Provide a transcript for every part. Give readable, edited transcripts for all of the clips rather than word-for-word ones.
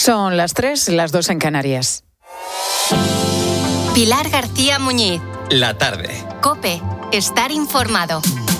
Son las 3, las 2 en Canarias. Pilar García Muñiz. La tarde. COPE. Estar informado.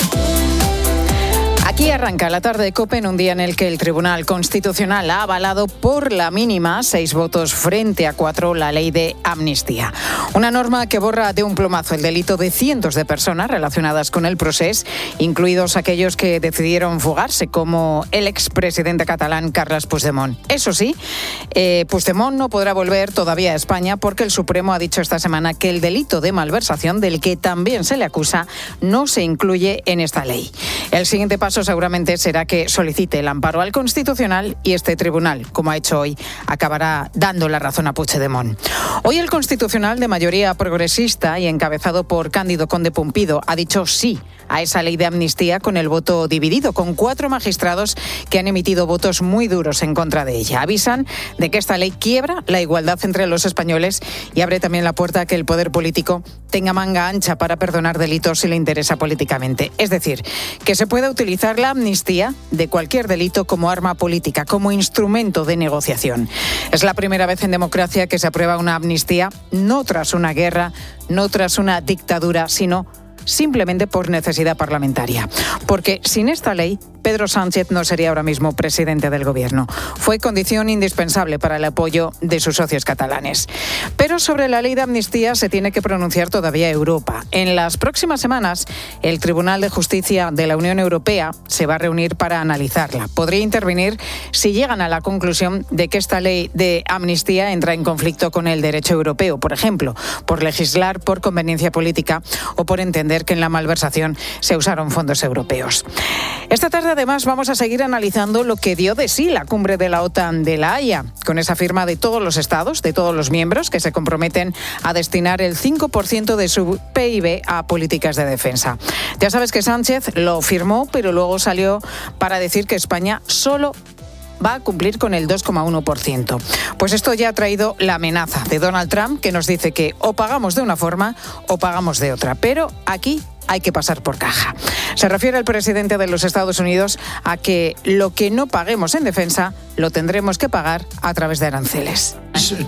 Aquí arranca la tarde de COPE en un día en el que el Tribunal Constitucional ha avalado por la mínima 6 votos frente a 4 la ley de amnistía. Una norma que borra de un plumazo el delito de cientos de personas relacionadas con el procés, incluidos aquellos que decidieron fugarse, como el expresidente catalán Carles Puigdemont. Eso sí, Puigdemont no podrá volver todavía a España porque el Supremo ha dicho esta semana que el delito de malversación, del que también se le acusa, no se incluye en esta ley. El siguiente paso seguramente será que solicite el amparo al Constitucional y este tribunal, como ha hecho hoy, acabará dando la razón a Puigdemont. Hoy el Constitucional, de mayoría progresista y encabezado por Cándido Conde Pumpido, ha dicho sí a esa ley de amnistía con el voto dividido, con 4 magistrados que han emitido votos muy duros en contra de ella. Avisan de que esta ley quiebra la igualdad entre los españoles y abre también la puerta a que el poder político tenga manga ancha para perdonar delitos si le interesa políticamente. Es decir, que se pueda utilizar la amnistía de cualquier delito como arma política, como instrumento de negociación. Es la primera vez en democracia que se aprueba una amnistía, no tras una guerra, no tras una dictadura, sino simplemente por necesidad parlamentaria. Porque sin esta ley, Pedro Sánchez no sería ahora mismo presidente del Gobierno. Fue condición indispensable para el apoyo de sus socios catalanes. Pero sobre la ley de amnistía se tiene que pronunciar todavía Europa. En las próximas semanas, el Tribunal de Justicia de la Unión Europea se va a reunir para analizarla. Podría intervenir si llegan a la conclusión de que esta ley de amnistía entra en conflicto con el derecho europeo, por ejemplo, por legislar por conveniencia política o por entender que en la malversación se usaron fondos europeos. Esta tarde, además, vamos a seguir analizando lo que dio de sí la cumbre de la OTAN de La Haya, con esa firma de todos los estados, de todos los miembros, que se comprometen a destinar el 5% de su PIB a políticas de defensa. Ya sabes que Sánchez lo firmó, pero luego salió para decir que España solo va a cumplir con el 2,1%. Pues esto ya ha traído la amenaza de Donald Trump, que nos dice que o pagamos de una forma o pagamos de otra. Pero aquí hay que pasar por caja. Se refiere el presidente de los Estados Unidos a que lo que no paguemos en defensa lo tendremos que pagar a través de aranceles.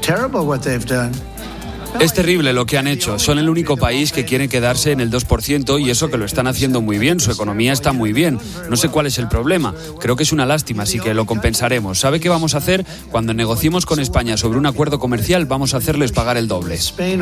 Es terrible lo que han hecho. Son el único país que quiere quedarse en el 2% y eso que lo están haciendo muy bien. Su economía está muy bien. No sé cuál es el problema. Creo que es una lástima, así que lo compensaremos. ¿Sabe qué vamos a hacer? Cuando negociemos con España sobre un acuerdo comercial, vamos a hacerles pagar el doble.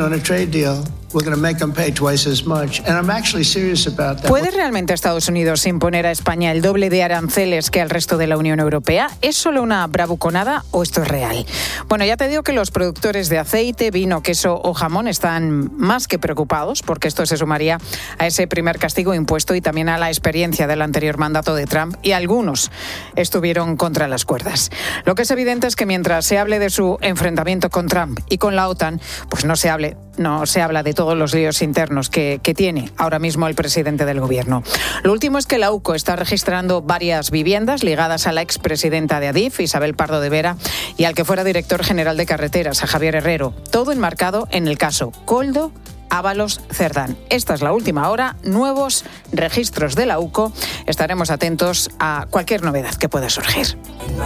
¿Puede realmente Estados Unidos imponer a España el doble de aranceles que al resto de la Unión Europea? ¿Es solo una bravuconada o esto es real? Bueno, ya te digo que los productores de aceite, vino, queso o jamón están más que preocupados porque esto se sumaría a ese primer castigo impuesto y también a la experiencia del anterior mandato de Trump, y algunos estuvieron contra las cuerdas. Lo que es evidente es que mientras se hable de su enfrentamiento con Trump y con la OTAN, pues no se habla de todos los líos internos que tiene ahora mismo el presidente del Gobierno. Lo último es que la UCO está registrando varias viviendas ligadas a la expresidenta de Adif, Isabel Pardo de Vera, y al que fuera director general de carreteras, a Javier Herrero. Todo enmarcado en el caso Koldo Ábalos Cerdán. Esta es la última hora, nuevos registros de la UCO. Estaremos atentos a cualquier novedad que pueda surgir.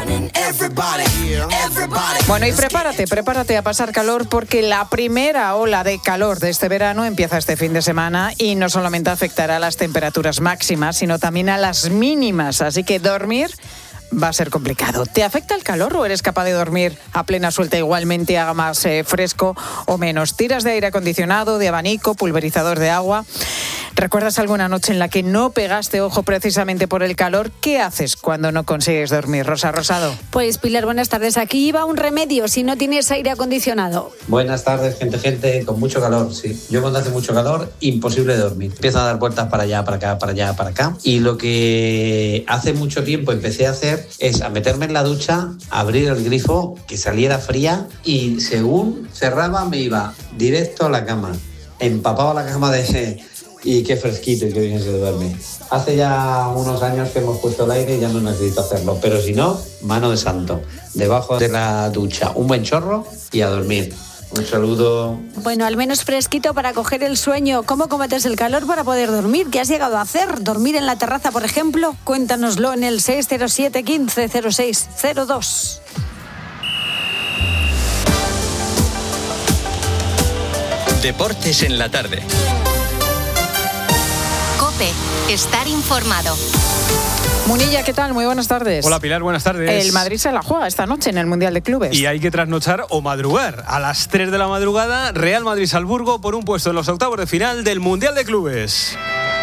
Bueno, y prepárate a pasar calor porque la primera ola de calor de este verano empieza este fin de semana y no solamente afectará a las temperaturas máximas, sino también a las mínimas. Así que dormir va a ser complicado. ¿Te afecta el calor o eres capaz de dormir a plena suelta igualmente, haga más fresco o menos? ¿Tiras de aire acondicionado, de abanico, pulverizador de agua? ¿Recuerdas alguna noche en la que no pegaste ojo precisamente por el calor? ¿Qué haces cuando no consigues dormir? Rosa Rosado. Pues Pilar, buenas tardes. Aquí va un remedio si no tienes aire acondicionado. Buenas tardes, gente con mucho calor, sí. Yo cuando hace mucho calor, imposible dormir. Empiezo a dar vueltas para allá, para acá, para allá, para acá. Y lo que hace mucho tiempo empecé a hacer es a meterme en la ducha, abrir el grifo, que saliera fría y según cerraba me iba directo a la cama. Empapaba la cama de ese... Y qué fresquito y qué bien se duerme. Hace ya unos años que hemos puesto el aire y ya no necesito hacerlo. Pero si no, mano de santo. Debajo de la ducha, un buen chorro y a dormir. Un saludo. Bueno, al menos fresquito para coger el sueño. ¿Cómo combates el calor para poder dormir? ¿Qué has llegado a hacer? ¿Dormir en la terraza, por ejemplo? Cuéntanoslo en el 607 15 06 02. Deportes en la tarde. COPE. Estar informado. Munilla, ¿qué tal? Muy buenas tardes. Hola Pilar, buenas tardes. El Madrid se la juega esta noche en el Mundial de Clubes. Y hay que trasnochar o madrugar. A las 3 de la madrugada, Real Madrid-Salzburgo por un puesto en los octavos de final del Mundial de Clubes.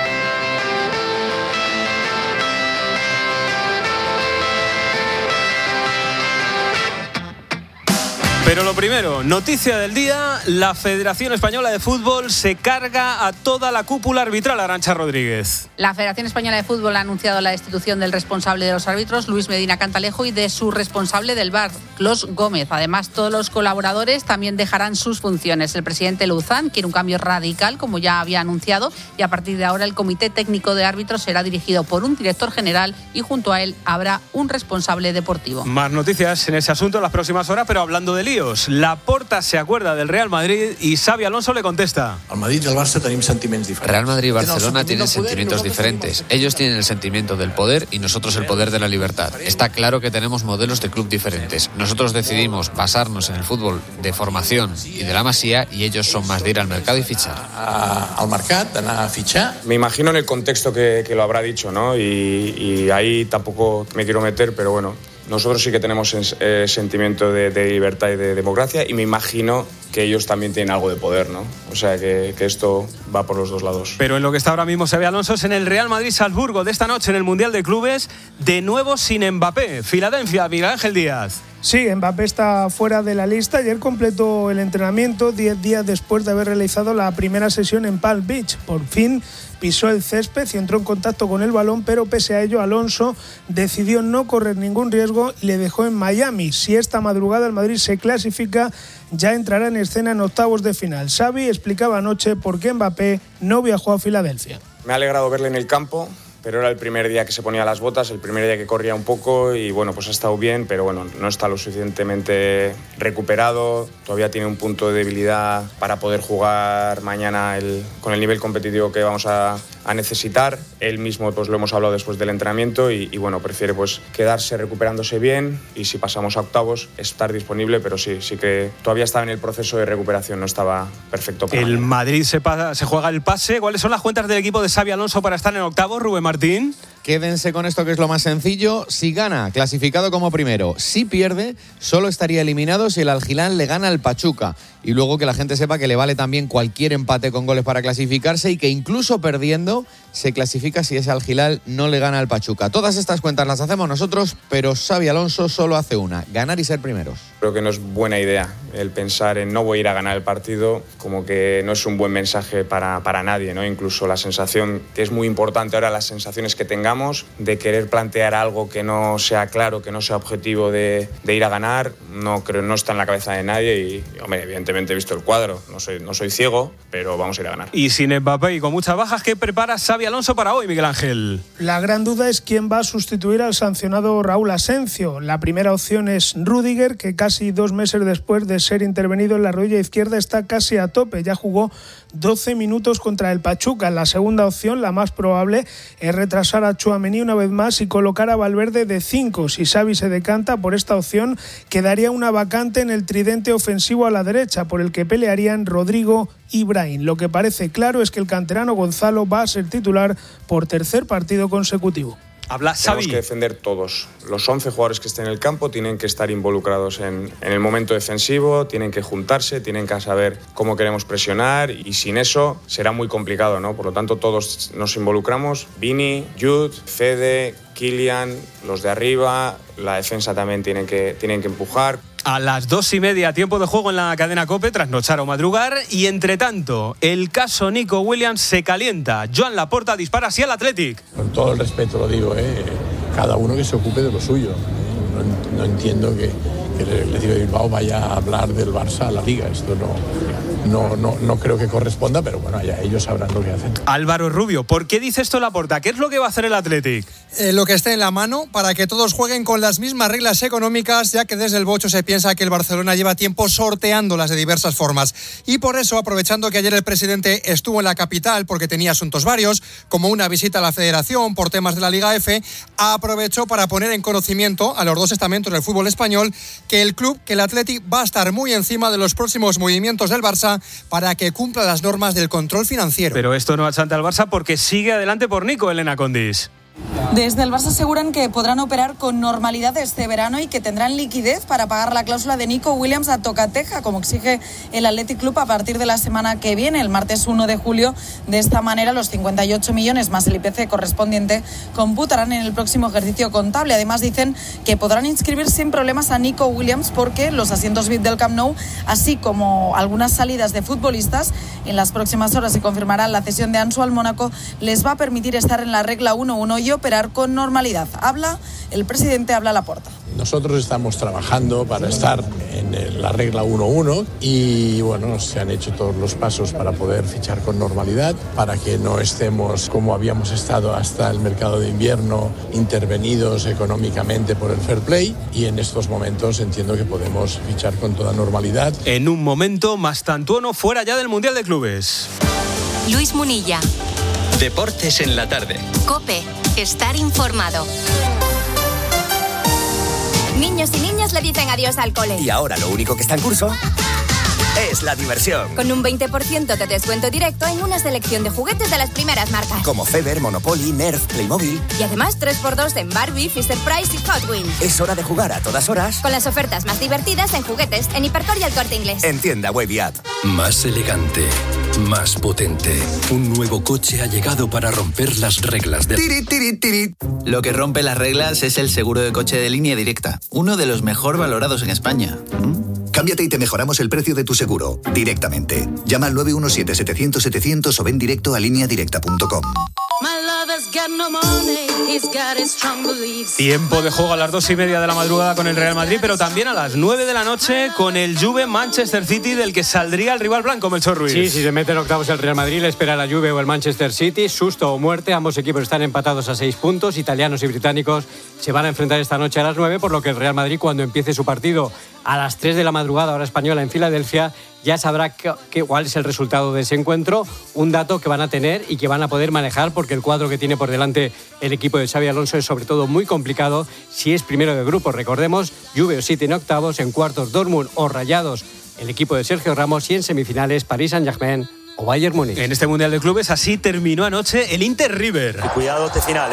Pero lo primero, noticia del día, la Federación Española de Fútbol se carga a toda la cúpula arbitral, Arantxa Rodríguez. La Federación Española de Fútbol ha anunciado la destitución del responsable de los árbitros, Luis Medina Cantalejo, y de su responsable del VAR, Clos Gómez. Además, todos los colaboradores también dejarán sus funciones. El presidente Luzán quiere un cambio radical, como ya había anunciado, y a partir de ahora el Comité Técnico de Árbitros será dirigido por un director general y junto a él habrá un responsable deportivo. Más noticias en ese asunto en las próximas horas, pero hablando de líos. Laporta se acuerda del Real Madrid y Xavi Alonso le contesta. Al Madrid y al Barça tenemos sentimientos diferentes. Real Madrid y Barcelona tienen sentimientos diferentes. Ellos tienen el sentimiento del poder y nosotros el poder de la libertad. Está claro que tenemos modelos de club diferentes. Nosotros decidimos basarnos en el fútbol de formación y de la Masía y ellos son más de ir al mercado y fichar. Al mercat, d'anar a fichar. Me imagino en el contexto que lo habrá dicho, ¿no? Y ahí tampoco me quiero meter, pero bueno. Nosotros sí que tenemos sentimiento de libertad y de democracia y me imagino que ellos también tienen algo de poder, ¿no? O sea que esto va por los dos lados. Pero en lo que está ahora mismo Xabi Alonso es en el Real Madrid-Salzburgo de esta noche en el Mundial de Clubes, de nuevo sin Mbappé. Filadelfia, Miguel Ángel Díaz. Sí, Mbappé está fuera de la lista. Ayer completó el entrenamiento 10 días después de haber realizado la primera sesión en Palm Beach. Por fin pisó el césped y entró en contacto con el balón, pero pese a ello Alonso decidió no correr ningún riesgo y le dejó en Miami. Si esta madrugada el Madrid se clasifica, ya entrará en escena en octavos de final. Xavi explicaba anoche por qué Mbappé no viajó a Filadelfia. Me ha alegrado verle en el campo, pero era el primer día que se ponía las botas, el primer día que corría un poco y bueno, pues ha estado bien, pero bueno, no está lo suficientemente recuperado, todavía tiene un punto de debilidad para poder jugar mañana con el nivel competitivo que vamos a necesitar. Él mismo pues lo hemos hablado después del entrenamiento y bueno, prefiere pues quedarse recuperándose bien y si pasamos a octavos estar disponible, pero sí que todavía estaba en el proceso de recuperación, no estaba perfecto para el mañana. Madrid se juega el pase. ¿Cuáles son las cuentas del equipo de Xabi Alonso para estar en octavos, Rubén Martín? Quédense con esto que es lo más sencillo. Si gana, clasificado como primero. Si pierde, solo estaría eliminado si el Al Hilal le gana al Pachuca. Y luego que la gente sepa que le vale también cualquier empate con goles para clasificarse y que incluso perdiendo se clasifica si ese Al Hilal no le gana al Pachuca. Todas estas cuentas las hacemos nosotros, pero Xabi Alonso solo hace una: ganar y ser primeros. Creo que no es buena idea el pensar en no voy a ir a ganar el partido, como que no es un buen mensaje para nadie, ¿no? Incluso la sensación, que es muy importante ahora, las sensaciones que tengamos de querer plantear algo que no sea claro, que no sea objetivo de ir a ganar, no está en la cabeza de nadie y, hombre, evidentemente he visto el cuadro, no soy ciego, pero vamos a ir a ganar. Y sin Mbappé y con muchas bajas, ¿qué prepara Xabi Alonso para hoy, Miguel Ángel? La gran duda es quién va a sustituir al sancionado Raúl Asencio. La primera opción es Rüdiger, que casi 2 meses después de ser intervenido en la rodilla izquierda está casi a tope, ya jugó 12 minutos contra el Pachuca. La segunda opción, la más probable, es retrasar a Tchouaméni una vez más y colocar a Valverde de 5. Si Xavi se decanta por esta opción, quedaría una vacante en el tridente ofensivo a la derecha, por el que pelearían Rodrigo y Brahim. Lo que parece claro es que el canterano Gonzalo va a ser titular por tercer partido consecutivo. Habla Xavi. Tenemos que defender todos. Los 11 jugadores que estén en el campo tienen que estar involucrados en el momento defensivo, tienen que juntarse, tienen que saber cómo queremos presionar y sin eso será muy complicado, ¿no? Por lo tanto, todos nos involucramos. Vini, Jude, Fede, Kylian, los de arriba, la defensa también tienen que empujar. A las 2:30, tiempo de juego en la cadena COPE, trasnochar o madrugar. Y entre tanto, el caso Nico Williams se calienta. Joan Laporta dispara así al Athletic. Con todo el respeto lo digo, cada uno que se ocupe de lo suyo. No entiendo que el Athletic de Bilbao vaya a hablar del Barça a la Liga. Esto no creo que corresponda, pero bueno, ya ellos sabrán lo que hacen. Álvaro Rubio, ¿por qué dice esto Laporta? ¿Qué es lo que va a hacer el Athletic? Lo que esté en la mano para que todos jueguen con las mismas reglas económicas, ya que desde el Bocho se piensa que el Barcelona lleva tiempo sorteándolas de diversas formas. Y por eso, aprovechando que ayer el presidente estuvo en la capital porque tenía asuntos varios, como una visita a la Federación por temas de la Liga F, aprovechó para poner en conocimiento a los dos estamentos del fútbol español que el Athletic va a estar muy encima de los próximos movimientos del Barça para que cumpla las normas del control financiero. Pero esto no achanta al Barça porque sigue adelante por Nico, Elena Condis. Desde el Barça aseguran que podrán operar con normalidad este verano y que tendrán liquidez para pagar la cláusula de Nico Williams a tocateja, como exige el Athletic Club a partir de la semana que viene, el martes 1 de julio. De esta manera, los 58 millones más el IPC correspondiente computarán en el próximo ejercicio contable. Además, dicen que podrán inscribir sin problemas a Nico Williams porque los asientos VIP del Camp Nou, así como algunas salidas de futbolistas, en las próximas horas se confirmará la cesión de Ansu al Mónaco, les va a permitir estar en la regla 1-1 y operar con normalidad. El presidente habla a Laporta. Nosotros estamos trabajando para estar en la regla 1-1 y bueno, se han hecho todos los pasos para poder fichar con normalidad, para que no estemos como habíamos estado hasta el mercado de invierno, intervenidos económicamente por el fair play, y en estos momentos entiendo que podemos fichar con toda normalidad. En un momento, Mastantuono fuera ya del Mundial de Clubes. Luis Munilla. Deportes en la tarde. COPE. Estar informado. Niños y niñas le dicen adiós al cole. Y ahora lo único que está en curso es la diversión. Con un 20% de descuento directo en una selección de juguetes de las primeras marcas. Como Feber, Monopoly, Nerf, Playmobil. Y además 3x2 en Barbie, Fisher-Price y Hot Wheels. Es hora de jugar a todas horas. Con las ofertas más divertidas en juguetes en Hipercor y El Corte Inglés. En tienda web y app. Más elegante, más potente. Un nuevo coche ha llegado para romper las reglas de... Tiri, tiri, tiri. Lo que rompe las reglas es el seguro de coche de Línea Directa. Uno de los mejor valorados en España. Cámbiate y te mejoramos el precio de tu seguro directamente. Llama al 917-700-700 o ven directo a lineadirecta.com. Tiempo de juego a las 2:30 de la madrugada con el Real Madrid, pero también a las 9 de la noche con el Juve Manchester City, del que saldría el rival blanco, Melchor Ruiz. Sí, si se mete en octavos el Real Madrid, le espera la Juve o el Manchester City. Susto o muerte, ambos equipos están empatados a 6 puntos. Italianos y británicos se van a enfrentar esta noche a las 9, por lo que el Real Madrid, cuando empiece su partido a las 3 de la madrugada, hora española, en Filadelfia, ya sabrá cuál es el resultado de ese encuentro, un dato que van a tener y que van a poder manejar, porque el cuadro que tiene por delante el equipo de Xabi Alonso es sobre todo muy complicado si es primero de grupo. Recordemos, Juve o City en octavos, en cuartos Dortmund o Rayados, el equipo de Sergio Ramos, y en semifinales Paris Saint-Germain o Bayern Múnich. En este Mundial de Clubes así terminó anoche el Inter River. Y cuidado este final,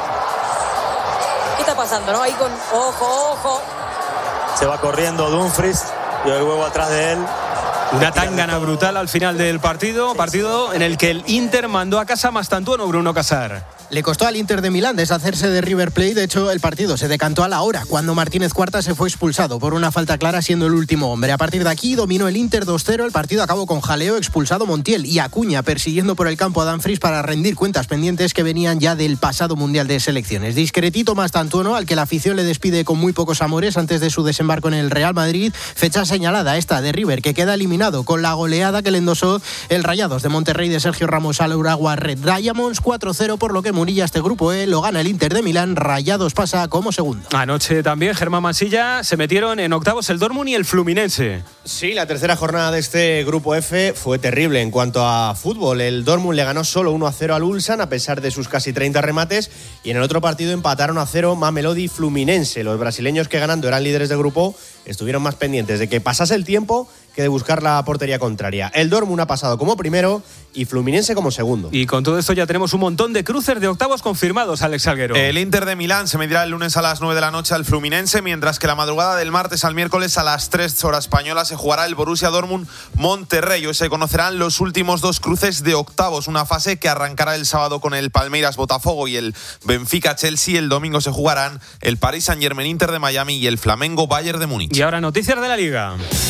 ¿Qué está pasando, no? Ahí con... Ojo. Se va corriendo Dumfries y el huevo atrás de él. Una tangana brutal al final del partido en el que el Inter mandó a casa Mastantuono, Bruno Casar. Le costó al Inter de Milán deshacerse de River Plate. De hecho, el partido se decantó a la hora, cuando Martínez Cuarta se fue expulsado por una falta clara, siendo el último hombre. A partir de aquí dominó el Inter 2-0. El partido acabó con jaleo, expulsado Montiel y Acuña persiguiendo por el campo a Dumfries para rendir cuentas pendientes que venían ya del pasado Mundial de Selecciones. Discretito Mastantuono, al que la afición le despide con muy pocos amores antes de su desembarco en el Real Madrid. Fecha señalada esta de River, que queda eliminado con la goleada que le endosó el Rayados de Monterrey de Sergio Ramos al Uragua Red Diamonds 4-0, por lo que Munilla este grupo lo gana el Inter de Milán. Rayados pasa como segundo. Anoche también, Germán Mansilla, se metieron en octavos el Dortmund y el Fluminense. Sí, la tercera jornada de este grupo F fue terrible en cuanto a fútbol. El Dortmund le ganó solo 1-0 al Ulsan a pesar de sus casi 30 remates, y en el otro partido empataron a 0 Mamelodi y Fluminense. Los brasileños, que ganando eran líderes de grupo, estuvieron más pendientes de que pasase el tiempo que de buscar la portería contraria. El Dortmund ha pasado como primero y Fluminense como segundo. Y con todo esto ya tenemos un montón de cruces de octavos confirmados, Alex Salguero. El Inter de Milán se medirá el lunes a las 9 de la noche al Fluminense, mientras que la madrugada del martes al miércoles a las 3 horas españolas se jugará el Borussia Dortmund-Monterrey. Hoy se conocerán los últimos dos cruces de octavos, una fase que arrancará el sábado con el Palmeiras-Botafogo y el Benfica-Chelsea. El domingo se jugarán el Paris Saint-Germain-Inter de Miami y el Flamengo-Bayern de Múnich. Y ahora noticias de la Liga.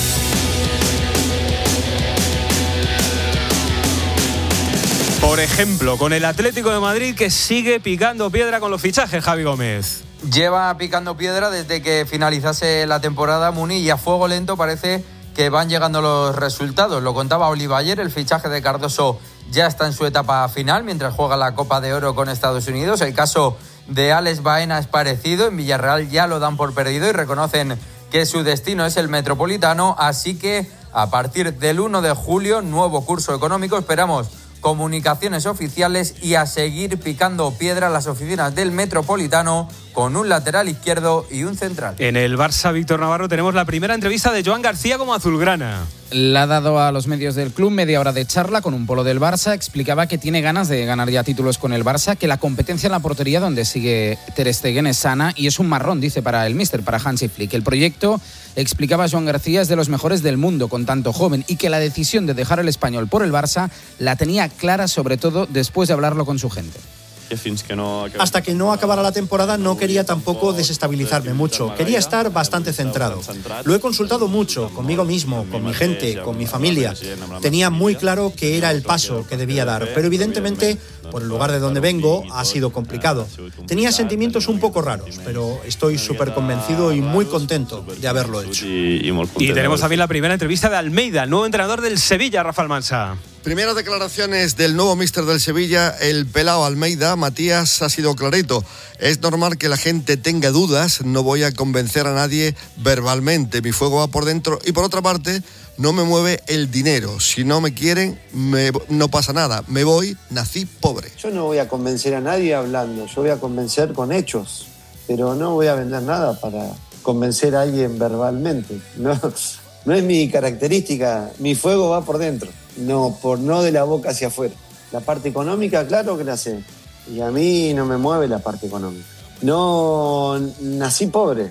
Por ejemplo, con el Atlético de Madrid, que sigue picando piedra con los fichajes, Javi Gómez. Lleva picando piedra desde que finalizase la temporada, Muni, y a fuego lento parece que van llegando los resultados. Lo contaba Oliva ayer, el fichaje de Cardoso ya está en su etapa final mientras juega la Copa de Oro con Estados Unidos. El caso de Alex Baena es parecido. En Villarreal ya lo dan por perdido y reconocen que su destino es el Metropolitano. Así que a partir del 1 de julio, nuevo curso económico. Esperamos comunicaciones oficiales y a seguir picando piedra en las oficinas del Metropolitano con un lateral izquierdo y un central. En el Barça Víctor Navarro tenemos la primera entrevista de Joan García como azulgrana. Le ha dado a los medios del club media hora de charla con un polo del Barça. Explicaba que tiene ganas de ganar ya títulos con el Barça, que la competencia en la portería donde sigue Ter Stegen es sana y es un marrón, dice, para el míster, para Hansi Flick. El proyecto, explicaba Joan García, es de los mejores del mundo con tanto joven y que la decisión de dejar el Español por el Barça la tenía clara, sobre todo después de hablarlo con su gente. Hasta que no acabara la temporada no quería tampoco desestabilizarme mucho. Quería estar bastante centrado. Lo he consultado mucho, conmigo mismo, con mi gente, con mi familia. Tenía muy claro que era el paso que debía dar, pero evidentemente, por el lugar de donde vengo, ha sido complicado. Tenía sentimientos un poco raros, pero estoy súper convencido y muy contento de haberlo hecho. Y tenemos también la primera entrevista de Almeida, el nuevo entrenador del Sevilla, Rafa Almansa. Primeras declaraciones del nuevo míster del Sevilla, el pelao Almeida. Matías ha sido clarito. Es normal que la gente tenga dudas, no voy a convencer a nadie verbalmente. Mi fuego va por dentro y por otra parte, no me mueve el dinero. Si no me quieren, no pasa nada. Me voy, nací pobre. Yo no voy a convencer a nadie hablando, yo voy a convencer con hechos, pero no voy a vender nada para convencer a alguien verbalmente. No es mi característica, mi fuego va por dentro. No de la boca hacia afuera. La parte económica, claro que la sé. Y a mí no me mueve la parte económica. No nací pobre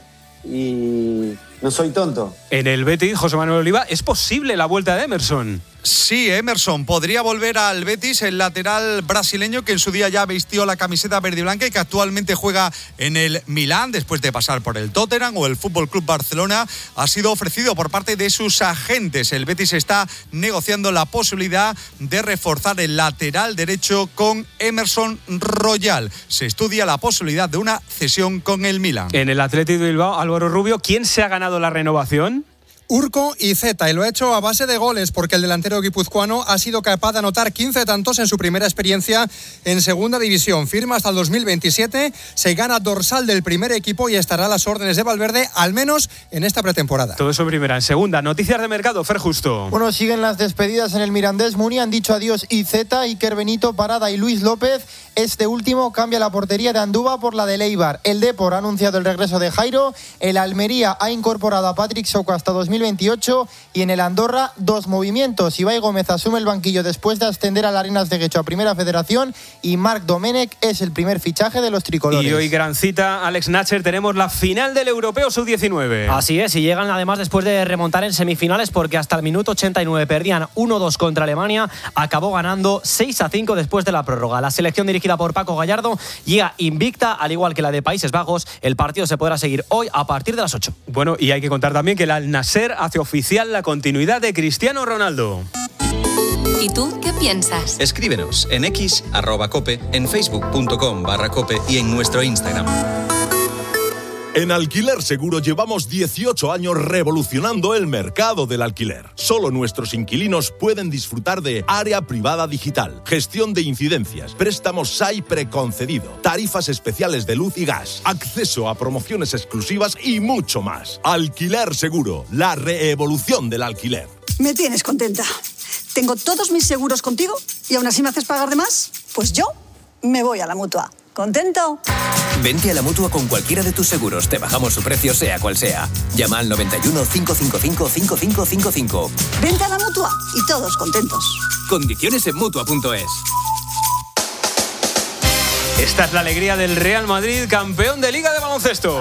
y no soy tonto. En el Betis, José Manuel Oliva, ¿es posible la vuelta de Emerson? Sí, Emerson podría volver al Betis, el lateral brasileño que en su día ya vistió la camiseta verde y blanca y que actualmente juega en el Milán después de pasar por el Tottenham o el Fútbol Club Barcelona. Ha sido ofrecido por parte de sus agentes. El Betis está negociando la posibilidad de reforzar el lateral derecho con Emerson Royal. Se estudia la posibilidad de una cesión con el Milán. En el Athletic de Bilbao, Álvaro Rubio, ¿quién se ha ganado la renovación? Urco y Zeta, y lo ha hecho a base de goles porque el delantero guipuzcoano ha sido capaz de anotar 15 tantos en su primera experiencia en segunda división. Firma hasta el 2027, se gana dorsal del primer equipo y estará a las órdenes de Valverde, al menos en esta pretemporada. Todo eso en primera. En segunda, noticias de mercado, Fer Justo. Bueno, siguen las despedidas en el Mirandés. Muni han dicho adiós Zeta, Iker Benito, Parada y Luis López. Este último cambia la portería de Andúba por la de Leibar. El Depor ha anunciado el regreso de Jairo. El Almería ha incorporado a Patrick Soco hasta 2028 y en el Andorra 2 movimientos. Ibai Gómez asume el banquillo después de ascender al Arenas de Guecho a Primera Federación y Marc Domenech es el primer fichaje de los tricolores. Y hoy gran cita, Alex Natcher, tenemos la final del Europeo Sub-19. Así es, y llegan además después de remontar en semifinales porque hasta el minuto 89 perdían 1-2 contra Alemania, acabó ganando 6-5 después de la prórroga. La selección dirigida por Paco Gallardo llega invicta, al igual que la de Países Bajos. El partido se podrá seguir hoy a partir de las 8. Bueno, y hay que contar también que el Al-Nassr hace oficial la continuidad de Cristiano Ronaldo. ¿Y tú qué piensas? Escríbenos en X, @cope, en facebook.com/cope y en nuestro Instagram. En Alquiler Seguro llevamos 18 años revolucionando el mercado del alquiler. Solo nuestros inquilinos pueden disfrutar de área privada digital, gestión de incidencias, préstamos SAI preconcedido, tarifas especiales de luz y gas, acceso a promociones exclusivas y mucho más. Alquiler Seguro, la reevolución del alquiler. Me tienes contenta. Tengo todos mis seguros contigo y aún así me haces pagar de más. Pues yo me voy a la Mutua. ¿Contento? Vente a la Mutua con cualquiera de tus seguros. Te bajamos su precio, sea cual sea. Llama al 91 555 5555. Vente a la Mutua y todos contentos. Condiciones en Mutua.es. Esta es la alegría del Real Madrid, campeón de Liga de Baloncesto.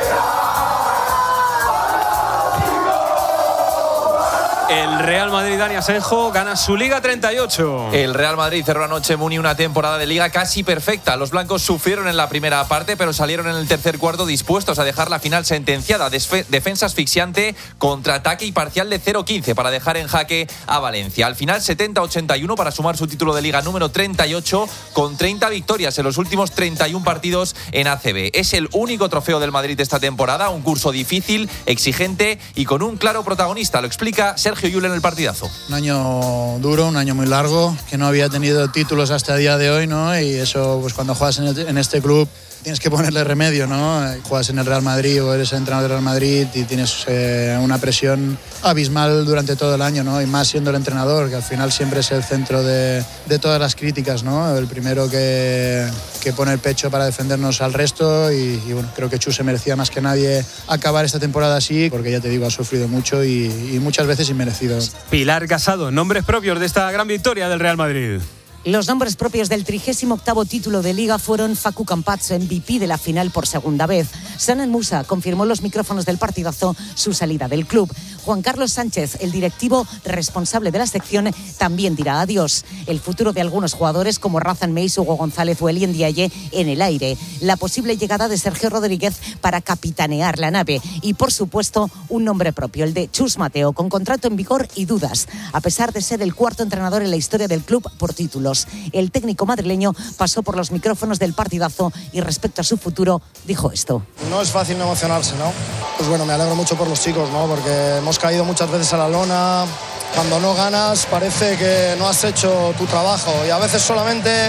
El Real Madrid, Dani Asenjo, gana su Liga 38. El Real Madrid cerró anoche, Muni, una temporada de Liga casi perfecta. Los blancos sufrieron en la primera parte, pero salieron en el tercer cuarto dispuestos a dejar la final sentenciada. Defensa asfixiante, contraataque y parcial de 0-15 para dejar en jaque a Valencia. Al final 70-81 para sumar su título de Liga número 38 con 30 victorias en los últimos 31 partidos en ACB. Es el único trofeo del Madrid de esta temporada, un curso difícil, exigente y con un claro protagonista. Lo explica Sergio Llull en el partidazo. Un año duro, un año muy largo, que no había tenido títulos hasta el día de hoy, ¿no? Y eso, pues cuando juegas en este club, tienes que ponerle remedio, ¿no? Juegas en el Real Madrid o eres entrenador del Real Madrid y tienes una presión abismal durante todo el año, ¿no? Y más siendo el entrenador, que al final siempre es el centro de todas las críticas, ¿no? El primero que pone el pecho para defendernos al resto y bueno, creo que Chu se merecía más que nadie acabar esta temporada así, porque ya te digo, ha sufrido mucho y muchas veces inmerecido. Pilar Casado, nombres propios de esta gran victoria del Real Madrid. Los nombres propios del 38º título de Liga fueron Facu Campazzo, MVP de la final por segunda vez. Sanan Musa confirmó en los micrófonos del partidazo su salida del club. Juan Carlos Sánchez, el directivo responsable de la sección, también dirá adiós. El futuro de algunos jugadores como Razan Meis, Hugo González o Elien Ndiaye en el aire. La posible llegada de Sergio Rodríguez para capitanear la nave. Y por supuesto, un nombre propio, el de Chus Mateo, con contrato en vigor y dudas, a pesar de ser el cuarto entrenador en la historia del club por títulos. El técnico madrileño pasó por los micrófonos del partidazo y respecto a su futuro dijo esto. No es fácil no emocionarse, ¿no? Pues bueno, me alegro mucho por los chicos, ¿no? Porque hemos caído muchas veces a la lona. Cuando no ganas parece que no has hecho tu trabajo y a veces solamente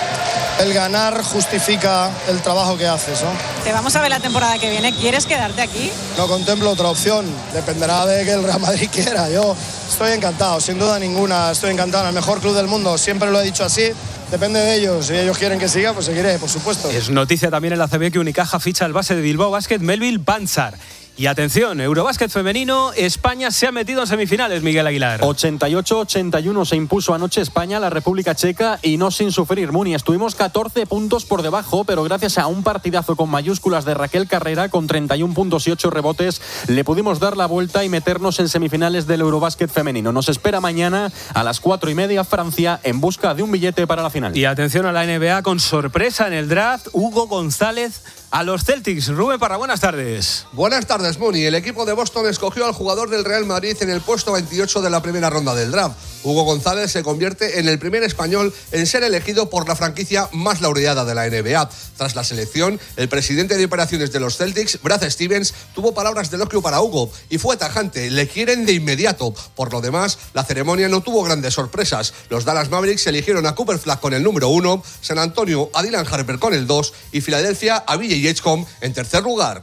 el ganar justifica el trabajo que haces, ¿no? Te vamos a ver la temporada que viene. ¿Quieres quedarte aquí? No contemplo otra opción. Dependerá de que el Real Madrid quiera. Yo estoy encantado, sin duda ninguna. Estoy encantado en el mejor club del mundo. Siempre lo he dicho así. Depende de ellos. Si ellos quieren que siga, pues seguiré, por supuesto. Es noticia también en la CB que Unicaja ficha al base de Bilbao Basket, Melville Panzar. Y atención, Eurobásquet femenino, España se ha metido en semifinales, Miguel Aguilar. 88-81 se impuso anoche España a la República Checa y no sin sufrir, Muni. Estuvimos 14 puntos por debajo, pero gracias a un partidazo con mayúsculas de Raquel Carrera, con 31 puntos y 8 rebotes, le pudimos dar la vuelta y meternos en semifinales del Eurobásquet femenino. Nos espera mañana a las 4:30 Francia en busca de un billete para la final. Y atención a la NBA con sorpresa en el draft, Hugo González a los Celtics. Rubén Parra, buenas tardes. Buenas tardes, Muni. El equipo de Boston escogió al jugador del Real Madrid en el puesto 28 de la primera ronda del draft. Hugo González se convierte en el primer español en ser elegido por la franquicia más laureada de la NBA. Tras la selección, el presidente de operaciones de los Celtics, Brad Stevens, tuvo palabras de elogio para Hugo y fue tajante. Le quieren de inmediato. Por lo demás, la ceremonia no tuvo grandes sorpresas. Los Dallas Mavericks eligieron a Cooper Flag con el número 1, San Antonio a Dylan Harper con el 2 y Filadelfia a Ville Edgecombe en tercer lugar.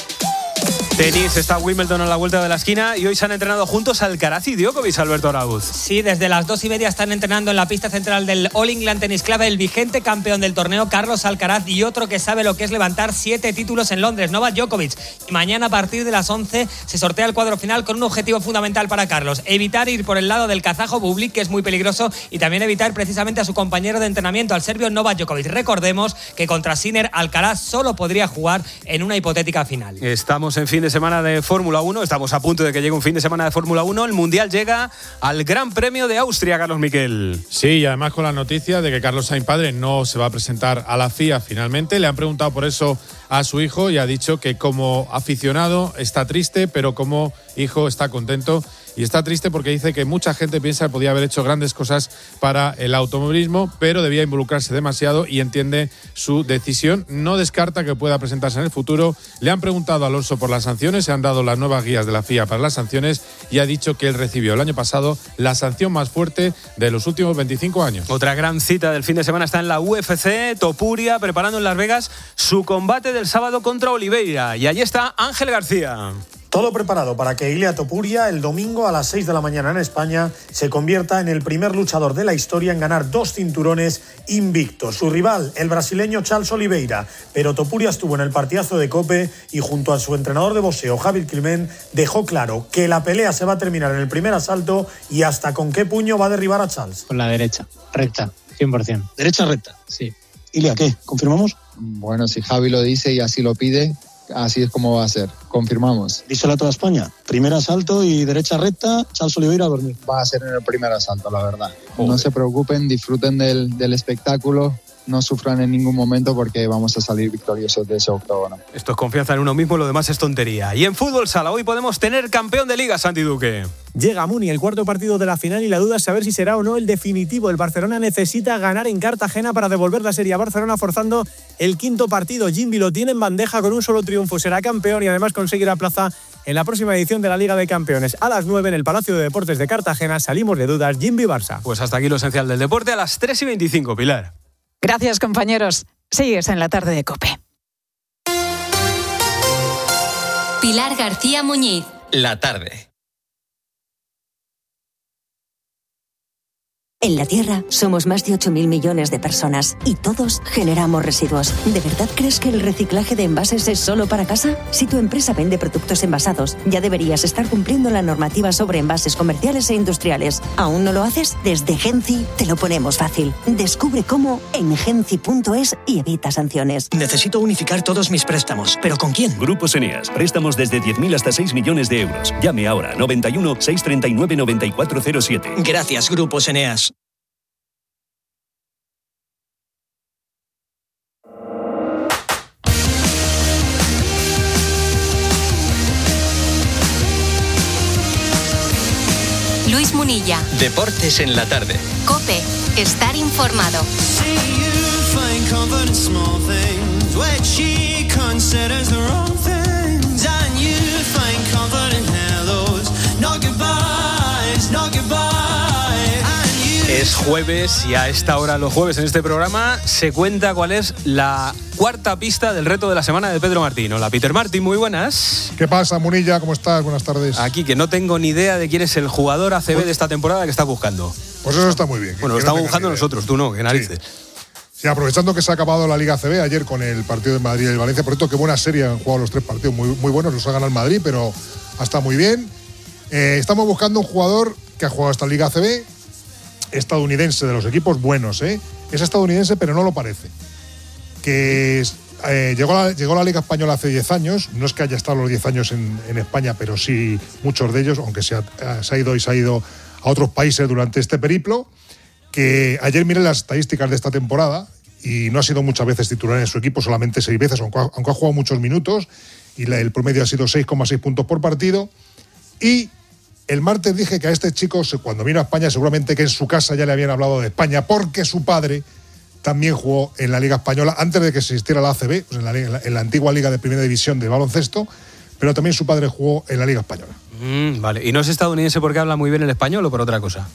Tenis, está Wimbledon a la vuelta de la esquina y hoy se han entrenado juntos Alcaraz y Djokovic, Alberto Arauz. Sí, desde las 2:30 están entrenando en la pista central del All England Tennis Club el vigente campeón del torneo, Carlos Alcaraz, y otro que sabe lo que es levantar 7 títulos en Londres, Novak Djokovic. Y mañana a partir de las 11 se sortea el cuadro final con un objetivo fundamental para Carlos: evitar ir por el lado del kazajo Bublik, que es muy peligroso, y también evitar precisamente a su compañero de entrenamiento, al serbio Novak Djokovic. Recordemos que contra Sinner, Alcaraz solo podría jugar en una hipotética final. Estamos en fin de semana de Fórmula 1, estamos a punto de que llegue un fin de semana de Fórmula 1, el Mundial llega al Gran Premio de Austria, Carlos Miquel. Sí, y además con la noticia de que Carlos Sainz padre no se va a presentar a la FIA finalmente. Le han preguntado por eso a su hijo y ha dicho que como aficionado está triste, pero como hijo está contento. Y está triste porque dice que mucha gente piensa que podía haber hecho grandes cosas para el automovilismo, pero debía involucrarse demasiado y entiende su decisión. No descarta que pueda presentarse en el futuro. Le han preguntado a Alonso por las sanciones, se han dado las nuevas guías de la FIA para las sanciones y ha dicho que él recibió el año pasado la sanción más fuerte de los últimos 25 años. Otra gran cita del fin de semana está en la UFC, Topuria preparando en Las Vegas su combate del sábado contra Oliveira. Y allí está Ángel García. Todo preparado para que Ilia Topuria el domingo a las 6 de la mañana en España se convierta en el primer luchador de la historia en ganar 2 cinturones invictos. Su rival, el brasileño Charles Oliveira. Pero Topuria estuvo en el partidazo de COPE y junto a su entrenador de boxeo, Javier Climent, dejó claro que la pelea se va a terminar en el primer asalto y hasta con qué puño va a derribar a Charles. Con la derecha, recta, 100%. ¿Derecha recta? Sí. Ilia, ¿qué? ¿Confirmamos? Bueno, si Javi lo dice y así lo pide, así es como va a ser. Confirmamos. Díselo a toda España. Primer asalto y derecha recta, Charles Oliveira a dormir. Va a ser en el primer asalto, la verdad. No se preocupen, disfruten del espectáculo. No sufran en ningún momento porque vamos a salir victoriosos de ese octógono. Esto es confianza en uno mismo, lo demás es tontería. Y en fútbol sala hoy podemos tener campeón de Liga, Santi Duque. Llega Muni, el cuarto partido de la final y la duda es saber si será o no el definitivo. El Barcelona necesita ganar en Cartagena para devolver la serie a Barcelona forzando el quinto partido. Jimby lo tiene en bandeja con un solo triunfo, será campeón y además conseguirá plaza en la próxima edición de la Liga de Campeones. A las 9 en el Palacio de Deportes de Cartagena salimos de dudas, Jimby Barça. Pues hasta aquí lo esencial del deporte a las 3:25, Pilar. Gracias, compañeros. Sigues en la tarde de COPE. Pilar García Muñiz. La tarde. En la Tierra somos más de 8.000 millones de personas y todos generamos residuos. ¿De verdad crees que el reciclaje de envases es solo para casa? Si tu empresa vende productos envasados, ya deberías estar cumpliendo la normativa sobre envases comerciales e industriales. ¿Aún no lo haces? Desde Genci te lo ponemos fácil. Descubre cómo en genci.es y evita sanciones. Necesito unificar todos mis préstamos. ¿Pero con quién? Grupos Eneas. Préstamos desde 10.000 hasta 6 millones de euros. Llame ahora 91 639 9407. Gracias, Grupos Eneas. Luis Munilla. Deportes en la tarde. COPE. Estar informado. Es jueves y a esta hora los jueves en este programa se cuenta cuál es la cuarta pista del reto de la semana de Pedro Martín. Hola, Peter Martín, muy buenas. ¿Qué pasa, Munilla? ¿Cómo estás? Buenas tardes. Aquí, que no tengo ni idea de quién es el jugador ACB de esta temporada que estás buscando. Pues eso está muy bien. Bueno, lo estamos buscando nosotros, tú no, que narices. Sí, aprovechando que se ha acabado la Liga ACB ayer con el partido de Madrid y el Valencia. Por cierto, qué buena serie han jugado los tres partidos, muy buenos. Los ha ganado el Madrid, pero está muy bien. Estamos buscando un jugador que ha jugado esta Liga ACB, estadounidense, de los equipos buenos, Es estadounidense, pero no lo parece. Que llegó a la Liga Española hace 10 años. No es que haya estado los 10 años en España, pero sí muchos de ellos, aunque se ha ido a otros países durante este periplo. Que ayer miré las estadísticas de esta temporada y no ha sido muchas veces titular en su equipo, solamente 6 veces, aunque ha jugado muchos minutos, y el promedio ha sido 6,6 puntos por partido. Y el martes dije que a este chico, cuando vino a España, seguramente que en su casa ya le habían hablado de España, porque su padre también jugó en la Liga Española antes de que existiera la ACB, pues en la antigua Liga de Primera División de baloncesto, pero también su padre jugó en la Liga Española. Vale, ¿y no es estadounidense porque habla muy bien el español o por otra cosa?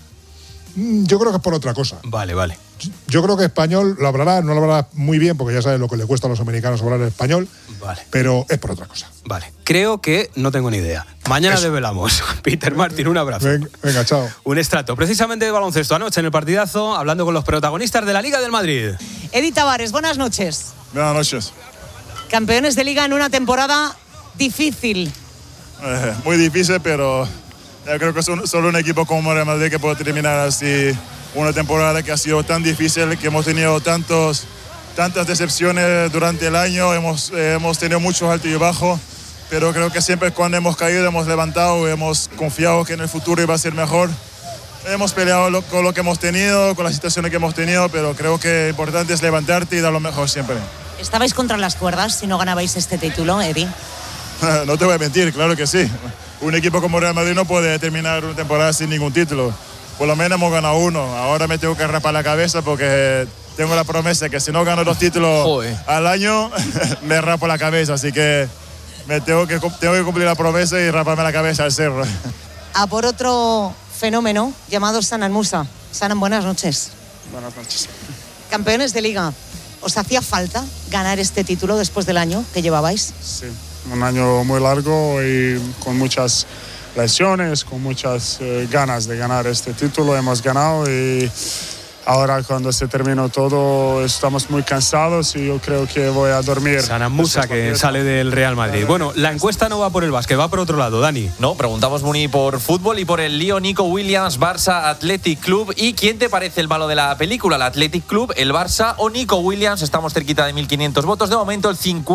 Yo creo que es por otra cosa. Vale. Yo creo que español no lo hablará muy bien, porque ya sabes lo que le cuesta a los americanos hablar el español, vale, pero es por otra cosa. Vale, creo que no tengo ni idea. Mañana desvelamos. Peter Martín, un abrazo. Venga, chao. Un extracto, precisamente de baloncesto, anoche en el partidazo, hablando con los protagonistas de la Liga del Madrid. Edi Tavares, buenas noches. Buenas noches. Campeones de Liga en una temporada difícil. Muy difícil, pero yo creo que solo un equipo como Real Madrid que puede terminar así una temporada que ha sido tan difícil, que hemos tenido tantas decepciones durante el año, hemos tenido muchos altos y bajos, pero creo que siempre cuando hemos caído hemos levantado, hemos confiado que en el futuro iba a ser mejor. Hemos peleado con lo que hemos tenido, con las situaciones que hemos tenido, pero creo que lo importante es levantarte y dar lo mejor siempre. ¿Estabais contra las cuerdas si no ganabais este título, Edi? No te voy a mentir, claro que sí. Un equipo como Real Madrid no puede terminar una temporada sin ningún título. Por lo menos hemos ganado uno. Ahora me tengo que rapar la cabeza porque tengo la promesa que si no gano 2 títulos al año, me rapo la cabeza. Así que tengo que cumplir la promesa y raparme la cabeza al cerro. A por otro fenómeno llamado Sanan Musa. Sanan, buenas noches. Buenas noches. Campeones de Liga. ¿Os hacía falta ganar este título después del año que llevabais? Sí, un año muy largo y con muchas lesiones, con muchas ganas de ganar este título. Hemos ganado y ahora cuando se terminó todo estamos muy cansados y yo creo que voy a dormir. Sanan Musa, que sale del Real Madrid. Bueno, la encuesta no va por el básquet, va por otro lado, Dani. No, preguntamos, Muni, por fútbol y por el lío Nico Williams, Barça, Athletic Club. ¿Y quién te parece el malo de la película? ¿El Athletic Club, el Barça o Nico Williams? Estamos cerquita de 1.500 votos. De momento el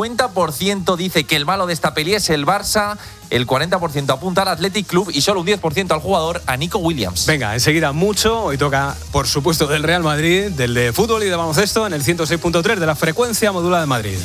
50% dice que el malo de esta peli es el Barça, el 40% apunta al Athletic Club y solo un 10% al jugador, a Nico Williams. Venga, enseguida mucho. Hoy toca, por supuesto, del Real Madrid, del de fútbol y de baloncesto en el 106.3 de la frecuencia modulada de Madrid.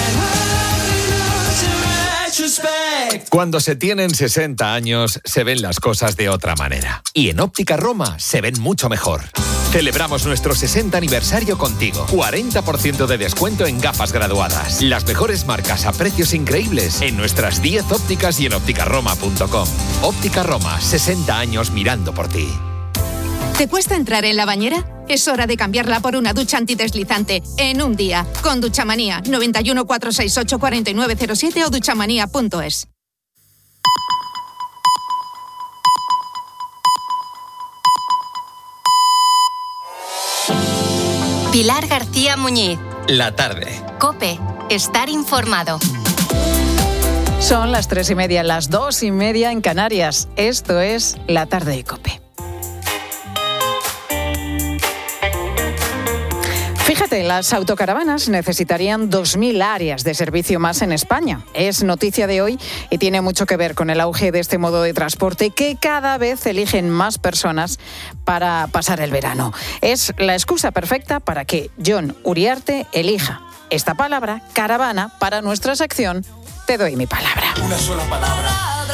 Cuando se tienen 60 años, se ven las cosas de otra manera. Y en Óptica Roma se ven mucho mejor. Celebramos nuestro 60 aniversario contigo. 40% de descuento en gafas graduadas. Las mejores marcas a precios increíbles en nuestras 10 ópticas y en ópticaroma.com. Óptica Roma, 60 años mirando por ti. ¿Te cuesta entrar en la bañera? Es hora de cambiarla por una ducha antideslizante en un día. Con Duchamanía, 91 468 4907 o duchamanía.es. Pilar García Muñiz. La tarde. COPE. Estar informado. Son las 3:30, las 2:30 en Canarias. Esto es La Tarde de COPE. Fíjate, las autocaravanas necesitarían 2.000 áreas de servicio más en España. Es noticia de hoy y tiene mucho que ver con el auge de este modo de transporte que cada vez eligen más personas para pasar el verano. Es la excusa perfecta para que Jon Uriarte elija esta palabra, caravana, para nuestra sección Te doy mi palabra. Una sola palabra.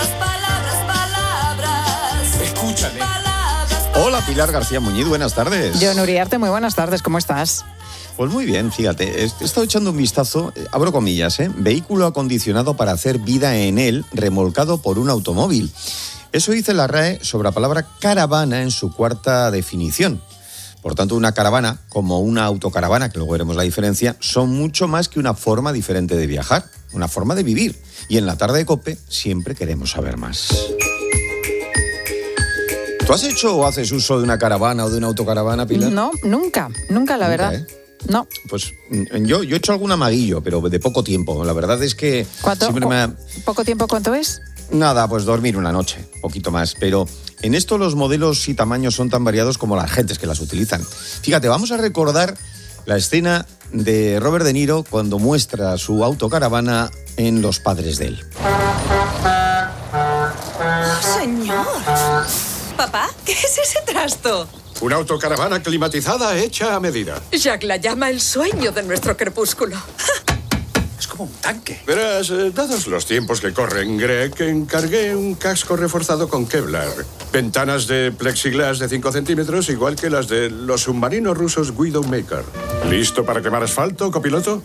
Palabras. Escúchame. Hola, Pilar García Muñiz, buenas tardes. Jon Uriarte, muy buenas tardes, ¿cómo estás? Pues muy bien, fíjate, he estado echando un vistazo, abro comillas, vehículo acondicionado para hacer vida en él, remolcado por un automóvil. Eso dice la RAE sobre la palabra caravana en su cuarta definición. Por tanto, una caravana, como una autocaravana, que luego veremos la diferencia, son mucho más que una forma diferente de viajar, una forma de vivir. Y en La Tarde de COPE siempre queremos saber más. ¿Tú has hecho o haces uso de una caravana o de una autocaravana, Pilar? No, nunca, la verdad. No. Pues yo he hecho algún amaguillo, pero de poco tiempo. La verdad es que ¿Cuánto? siempre ¿Poco tiempo cuánto es? Nada, pues dormir una noche, poquito más. Pero en esto los modelos y tamaños son tan variados como las gentes que las utilizan. Fíjate, vamos a recordar la escena de Robert De Niro cuando muestra su autocaravana en Los padres de él. Señor. Papá, ¿qué es ese trasto? Una autocaravana climatizada hecha a medida. Jacques la llama el sueño de nuestro crepúsculo. Es como un tanque. Verás, dados los tiempos que corren, Greg, encargué un casco reforzado con Kevlar. Ventanas de plexiglas de 5 centímetros, igual que las de los submarinos rusos Widowmaker. ¿Listo para quemar asfalto, copiloto?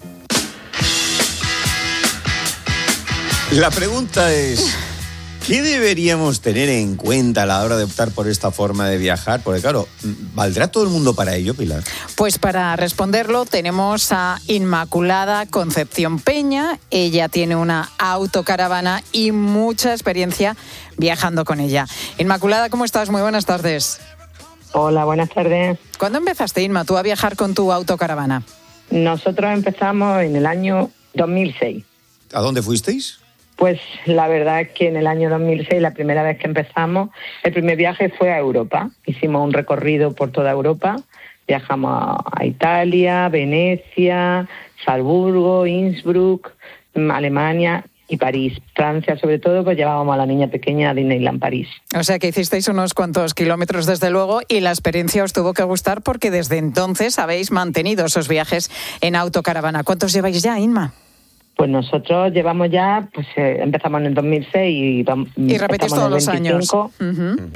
La pregunta es, ¿qué deberíamos tener en cuenta a la hora de optar por esta forma de viajar? Porque claro, ¿valdrá todo el mundo para ello, Pilar? Pues para responderlo tenemos a Inmaculada Concepción Peña. Ella tiene una autocaravana y mucha experiencia viajando con ella. Inmaculada, ¿cómo estás? Muy buenas tardes. Hola, buenas tardes. ¿Cuándo empezaste, Inma, tú a viajar con tu autocaravana? Nosotros empezamos en el año 2006. ¿A dónde fuisteis? Pues la verdad es que en el año 2006, la primera vez que empezamos, el primer viaje fue a Europa. Hicimos un recorrido por toda Europa. Viajamos a Italia, Venecia, Salzburgo, Innsbruck, Alemania y París. Francia, sobre todo, pues llevábamos a la niña pequeña a Disneyland París. O sea que hicisteis unos cuantos kilómetros, desde luego, y la experiencia os tuvo que gustar porque desde entonces habéis mantenido esos viajes en autocaravana. ¿Cuántos lleváis ya, Inma? Pues nosotros llevamos ya, empezamos en el 2006 y repetís todos los años. Uh-huh.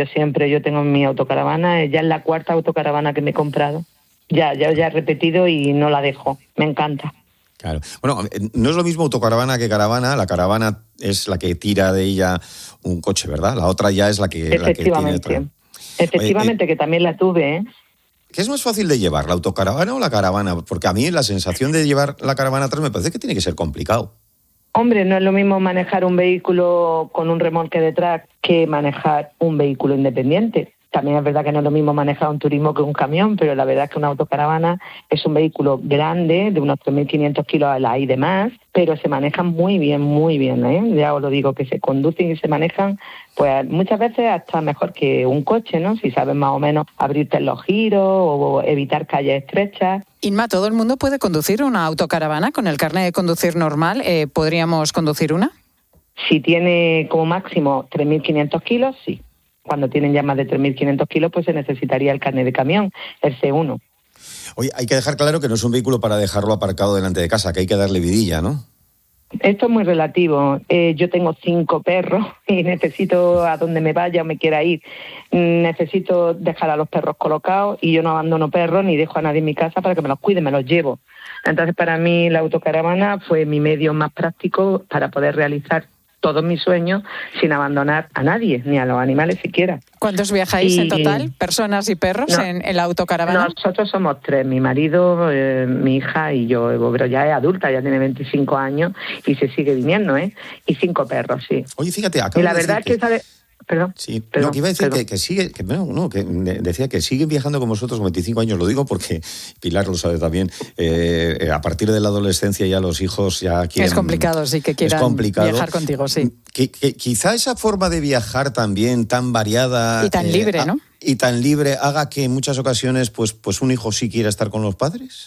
Yo tengo mi autocaravana, ya es la cuarta autocaravana que me he comprado. Ya he repetido y no la dejo, me encanta. Claro. Bueno, no es lo mismo autocaravana que caravana. La caravana es la que tira de ella un coche, ¿verdad? La otra ya es la que tiene otra. Efectivamente, que también la tuve, ¿eh? ¿Qué es más fácil de llevar, la autocaravana o la caravana? Porque a mí la sensación de llevar la caravana atrás me parece que tiene que ser complicado. Hombre, no es lo mismo manejar un vehículo con un remolque detrás que manejar un vehículo independiente. También es verdad que no es lo mismo manejar un turismo que un camión, pero la verdad es que una autocaravana es un vehículo grande, de unos 3.500 kilos a la y demás, pero se manejan muy bien, ¿eh? Ya os lo digo, que se conducen y se manejan, pues muchas veces hasta mejor que un coche, ¿no? Si sabes más o menos abrirte los giros o evitar calles estrechas. Inma, ¿todo el mundo puede conducir una autocaravana con el carnet de conducir normal? ¿Podríamos conducir una? Si tiene como máximo 3.500 kilos, sí. Cuando tienen ya más de 3.500 kilos, pues se necesitaría el carnet de camión, el C1. Oye, hay que dejar claro que no es un vehículo para dejarlo aparcado delante de casa, que hay que darle vidilla, ¿no? Esto es muy relativo. Yo tengo 5 perros y necesito, a donde me vaya o me quiera ir, necesito dejar a los perros colocados y yo no abandono perros ni dejo a nadie en mi casa para que me los cuide, me los llevo. Entonces, para mí, la autocaravana fue mi medio más práctico para poder realizar todos mis sueños sin abandonar a nadie, ni a los animales siquiera. ¿Cuántos viajáis en total, personas y perros, en la autocaravana? Nosotros somos 3, mi marido, mi hija y yo, pero ya es adulta, ya tiene 25 años y se sigue viniendo, ¿eh? Y 5 perros, sí. Oye, fíjate, y la verdad es que Sí, lo que iba a decir que sigue, decía que sigue viajando con vosotros 25 años, lo digo porque Pilar lo sabe también, a partir de la adolescencia ya los hijos ya quieren... Es complicado, sí, que quieran viajar contigo, sí. Que quizá esa forma de viajar también tan variada... Y tan libre, ¿no? Y tan libre haga que en muchas ocasiones pues un hijo sí quiera estar con los padres.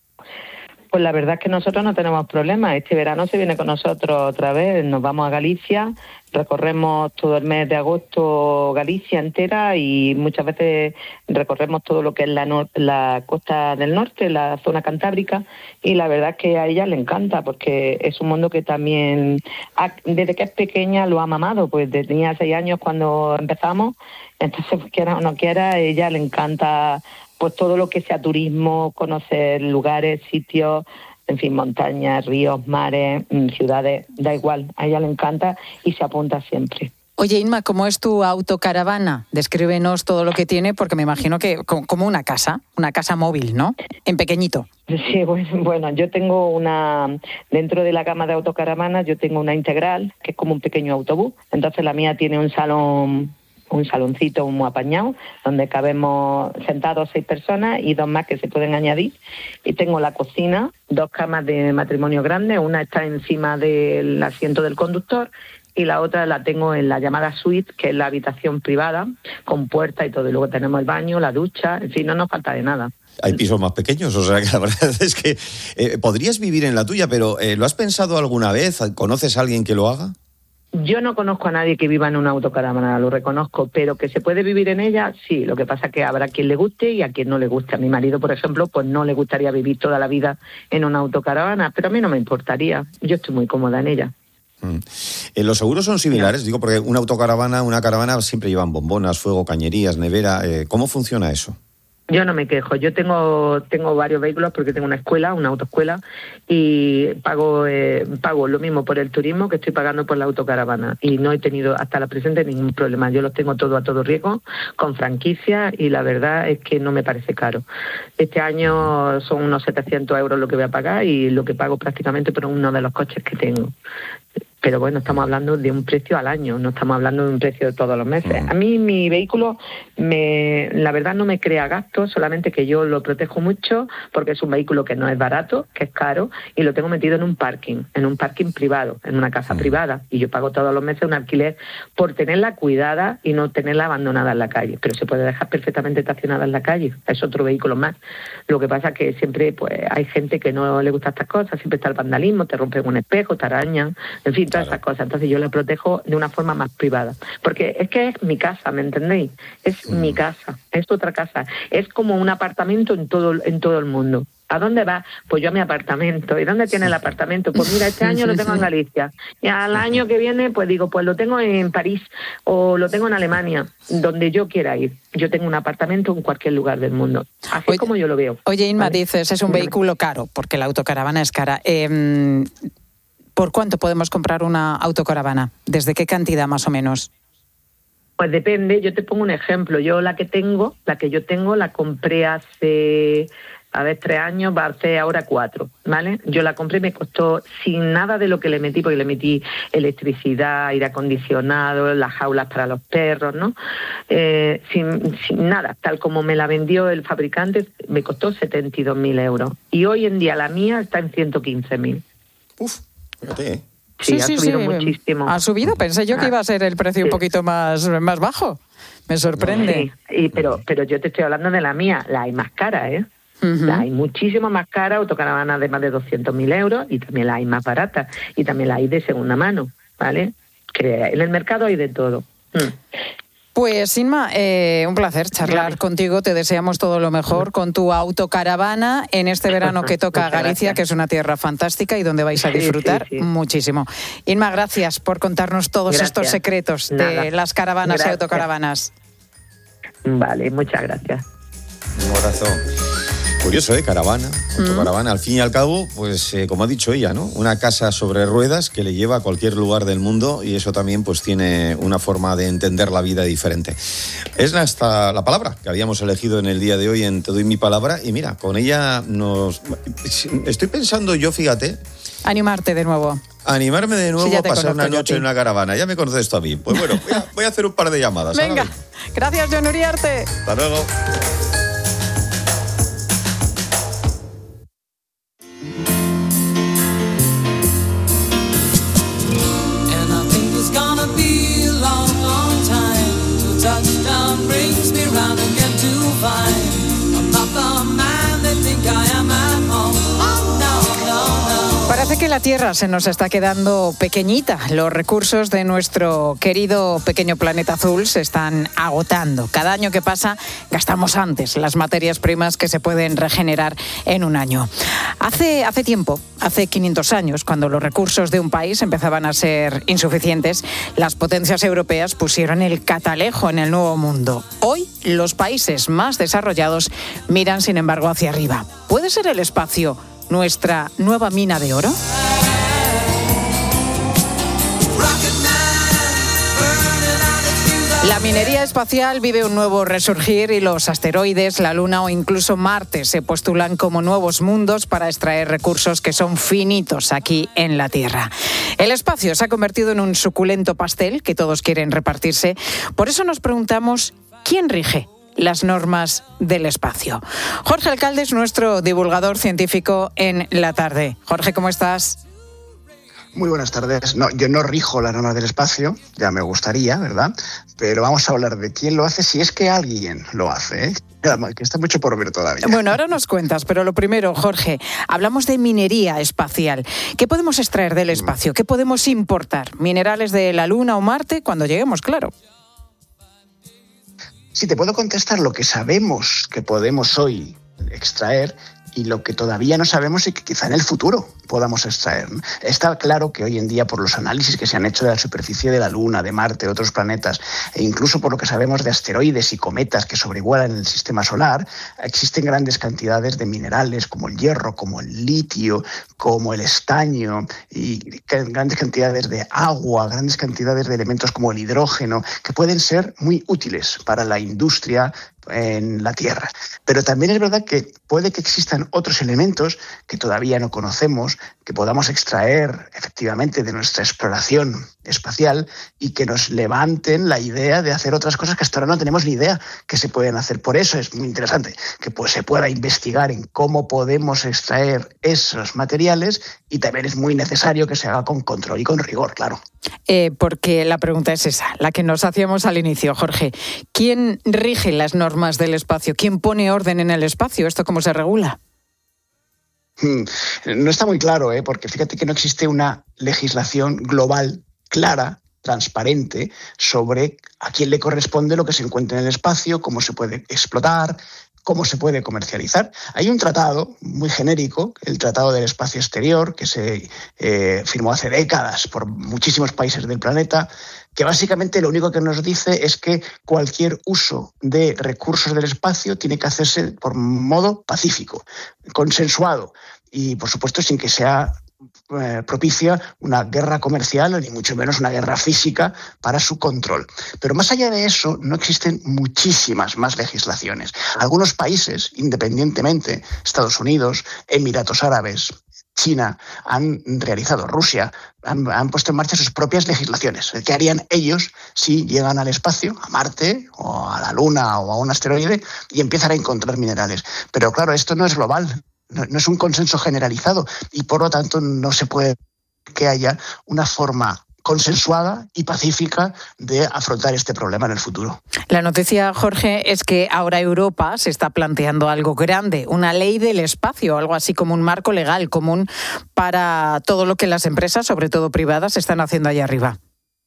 Pues la verdad es que nosotros no tenemos problemas. Este verano se viene con nosotros otra vez. Nos vamos a Galicia, recorremos todo el mes de agosto Galicia entera y muchas veces recorremos todo lo que es la costa del norte, la zona cantábrica, y la verdad es que a ella le encanta porque es un mundo que también, desde que es pequeña, lo ha mamado. Pues tenía 6 años cuando empezamos, entonces quiera o no quiera, a ella le encanta pues todo lo que sea turismo, conocer lugares, sitios, en fin, montañas, ríos, mares, ciudades, da igual, a ella le encanta y se apunta siempre. Oye, Inma, ¿cómo es tu autocaravana? Descríbenos todo lo que tiene, porque me imagino que como una casa móvil, ¿no? En pequeñito. Sí, bueno, yo tengo dentro de la gama de autocaravanas, yo tengo una integral, que es como un pequeño autobús. Entonces la mía tiene un saloncito muy apañado, donde cabemos sentados 6 personas y 2 más que se pueden añadir. Y tengo la cocina, 2 camas de matrimonio grandes, una está encima del asiento del conductor y la otra la tengo en la llamada suite, que es la habitación privada, con puerta y todo. Y luego tenemos el baño, la ducha, en fin, no nos falta de nada. Hay pisos más pequeños, o sea que la verdad es que podrías vivir en la tuya, pero ¿lo has pensado alguna vez? ¿Conoces a alguien que lo haga? Yo no conozco a nadie que viva en una autocaravana, lo reconozco, pero que se puede vivir en ella, sí. Lo que pasa es que habrá quien le guste y a quien no le guste. A mi marido, por ejemplo, pues no le gustaría vivir toda la vida en una autocaravana, pero a mí no me importaría. Yo estoy muy cómoda en ella. Los seguros son similares, digo, porque una caravana siempre llevan bombonas, fuego, cañerías, nevera. ¿Cómo funciona eso? Yo no me quejo. Yo tengo varios vehículos porque tengo una autoescuela, y pago lo mismo por el turismo que estoy pagando por la autocaravana. Y no he tenido hasta la presente ningún problema. Yo los tengo todo a todo riesgo, con franquicia, y la verdad es que no me parece caro. Este año son unos 700 euros lo que voy a pagar y lo que pago prácticamente por uno de los coches que tengo. Pero bueno, estamos hablando de un precio al año, no estamos hablando de un precio de todos los meses. A mí mi vehículo, la verdad, no me crea gastos, solamente que yo lo protejo mucho porque es un vehículo que no es barato, que es caro, y lo tengo metido en un parking privado, en una casa privada, y yo pago todos los meses un alquiler por tenerla cuidada y no tenerla abandonada en la calle. Pero se puede dejar perfectamente estacionada en la calle, es otro vehículo más. Lo que pasa es que siempre pues hay gente que no le gusta estas cosas, siempre está el vandalismo, te rompen un espejo, te arañan, en fin, todas esas cosas. Entonces yo la protejo de una forma más privada, porque es que es mi casa, ¿me entendéis? Es mi casa, es otra casa, es como un apartamento en todo el mundo. ¿A dónde vas? Pues yo a mi apartamento. ¿Y dónde tiene el apartamento? Pues mira, este año lo tengo en Galicia. Y al año que viene, pues digo, pues lo tengo en París o lo tengo en Alemania, donde yo quiera ir. Yo tengo un apartamento en cualquier lugar del mundo. Así es como yo lo veo. Oye, Inma, dices, es un vehículo caro, porque la autocaravana es cara. ¿Por cuánto podemos comprar una autocaravana? ¿Desde qué cantidad más o menos? Pues depende. Yo te pongo un ejemplo. Yo la que yo tengo, la compré hace 3 años, va a ser ahora 4, ¿vale? Yo la compré y me costó, sin nada de lo que le metí, porque le metí electricidad, aire acondicionado, las jaulas para los perros, ¿no? Sin nada, tal como me la vendió el fabricante, me costó 72.000 euros. Y hoy en día la mía está en 115.000. Uf, fíjate, Sí, ha subido muchísimo. Ha subido, pensé yo que iba a ser el precio un poquito más bajo. Me sorprende. Sí, pero yo te estoy hablando de la mía, la hay más cara, ¿eh? La hay muchísimo más cara, autocaravanas de más de 200.000 euros, y también la hay más barata, y también la hay de segunda mano, ¿vale? Que en el mercado hay de todo. Pues Inma, un placer charlar contigo, te deseamos todo lo mejor con tu autocaravana en este verano que toca Galicia, que es una tierra fantástica y donde vais a disfrutar muchísimo. Inma, gracias por contarnos todos estos secretos de las caravanas y autocaravanas. Vale, muchas gracias. Un abrazo. Curioso, caravana, autocaravana. Al fin y al cabo, pues como ha dicho ella, ¿no? Una casa sobre ruedas que le lleva a cualquier lugar del mundo, y eso también pues tiene una forma de entender la vida diferente. Es hasta la palabra que habíamos elegido en el día de hoy en Te doy mi palabra, y mira, con ella estoy pensando yo, fíjate, animarte de nuevo. Animarme de nuevo Sí, ya a te pasar una conozco yo a noche ti. en una caravana. Ya me conoces tú a mí. Pues bueno, voy a hacer un par de llamadas. Venga, Ana. gracias, Jon Uriarte. Hasta luego. And I think it's gonna be a long, long time till touchdown brings me round again to find I'm not the man they think I am at home. Oh, no, no, no. Parece que la Tierra se nos está quedando pequeñita. Los recursos de nuestro querido pequeño planeta azul se están agotando. Cada año que pasa gastamos antes las materias primas que se pueden regenerar en un año. Hace tiempo, hace 500 años, cuando los recursos de un país empezaban a ser insuficientes, las potencias europeas pusieron el catalejo en el nuevo mundo. Hoy, los países más desarrollados miran, sin embargo, hacia arriba. ¿Puede ser el espacio nuestra nueva mina de oro? La minería espacial vive un nuevo resurgir y los asteroides, la Luna o incluso Marte se postulan como nuevos mundos para extraer recursos que son finitos aquí en la Tierra. El espacio se ha convertido en un suculento pastel que todos quieren repartirse. Por eso nos preguntamos, ¿quién rige las normas del espacio? Jorge Alcalde es nuestro divulgador científico en La Tarde. Jorge, ¿cómo estás? Muy buenas tardes. No, yo no rijo la norma del espacio, ya me gustaría, ¿verdad? Pero vamos a hablar de quién lo hace, si es que alguien lo hace, ¿eh? Que está mucho por ver todavía. Bueno, ahora nos cuentas, pero lo primero, Jorge, hablamos de minería espacial. ¿Qué podemos extraer del espacio? ¿Qué podemos importar? ¿Minerales de la Luna o Marte? Cuando lleguemos, claro. Sí, te puedo contestar lo que sabemos que podemos hoy extraer y lo que todavía no sabemos y que quizá en el futuro podamos extraer. Está claro que hoy en día, por los análisis que se han hecho de la superficie de la Luna, de Marte, de otros planetas, e incluso por lo que sabemos de asteroides y cometas que sobrevuelan el sistema solar, existen grandes cantidades de minerales como el hierro, como el litio, como el estaño, y grandes cantidades de agua, grandes cantidades de elementos como el hidrógeno, que pueden ser muy útiles para la industria en la Tierra. Pero también es verdad que puede que existan otros elementos que todavía no conocemos, que podamos extraer efectivamente de nuestra exploración espacial y que nos levanten la idea de hacer otras cosas que hasta ahora no tenemos ni idea que se pueden hacer. Por eso es muy interesante que se pueda investigar en cómo podemos extraer esos materiales, y también es muy necesario que se haga con control y con rigor, claro. Porque la pregunta es esa, la que nos hacíamos al inicio, Jorge. ¿Quién rige las normas del espacio? ¿Quién pone orden en el espacio? ¿Esto cómo se regula? No está muy claro, porque fíjate que no existe una legislación global clara, transparente, sobre a quién le corresponde lo que se encuentra en el espacio, cómo se puede explotar, cómo se puede comercializar. Hay un tratado muy genérico, el Tratado del Espacio Exterior, que se firmó hace décadas por muchísimos países del planeta, que básicamente lo único que nos dice es que cualquier uso de recursos del espacio tiene que hacerse por modo pacífico, consensuado y, por supuesto, sin que sea propicia una guerra comercial, ni mucho menos una guerra física para su control. Pero más allá de eso, no existen muchísimas más legislaciones. Algunos países, independientemente, Estados Unidos, Emiratos Árabes, China, han realizado, Rusia, han puesto en marcha sus propias legislaciones. ¿Qué harían ellos si llegan al espacio, a Marte, o a la Luna, o a un asteroide, y empiezan a encontrar minerales? Pero claro, esto no es global. No es un consenso generalizado y por lo tanto no se puede que haya una forma consensuada y pacífica de afrontar este problema en el futuro. La noticia, Jorge, es que ahora Europa se está planteando algo grande, una ley del espacio, algo así como un marco legal común para todo lo que las empresas, sobre todo privadas, están haciendo allá arriba.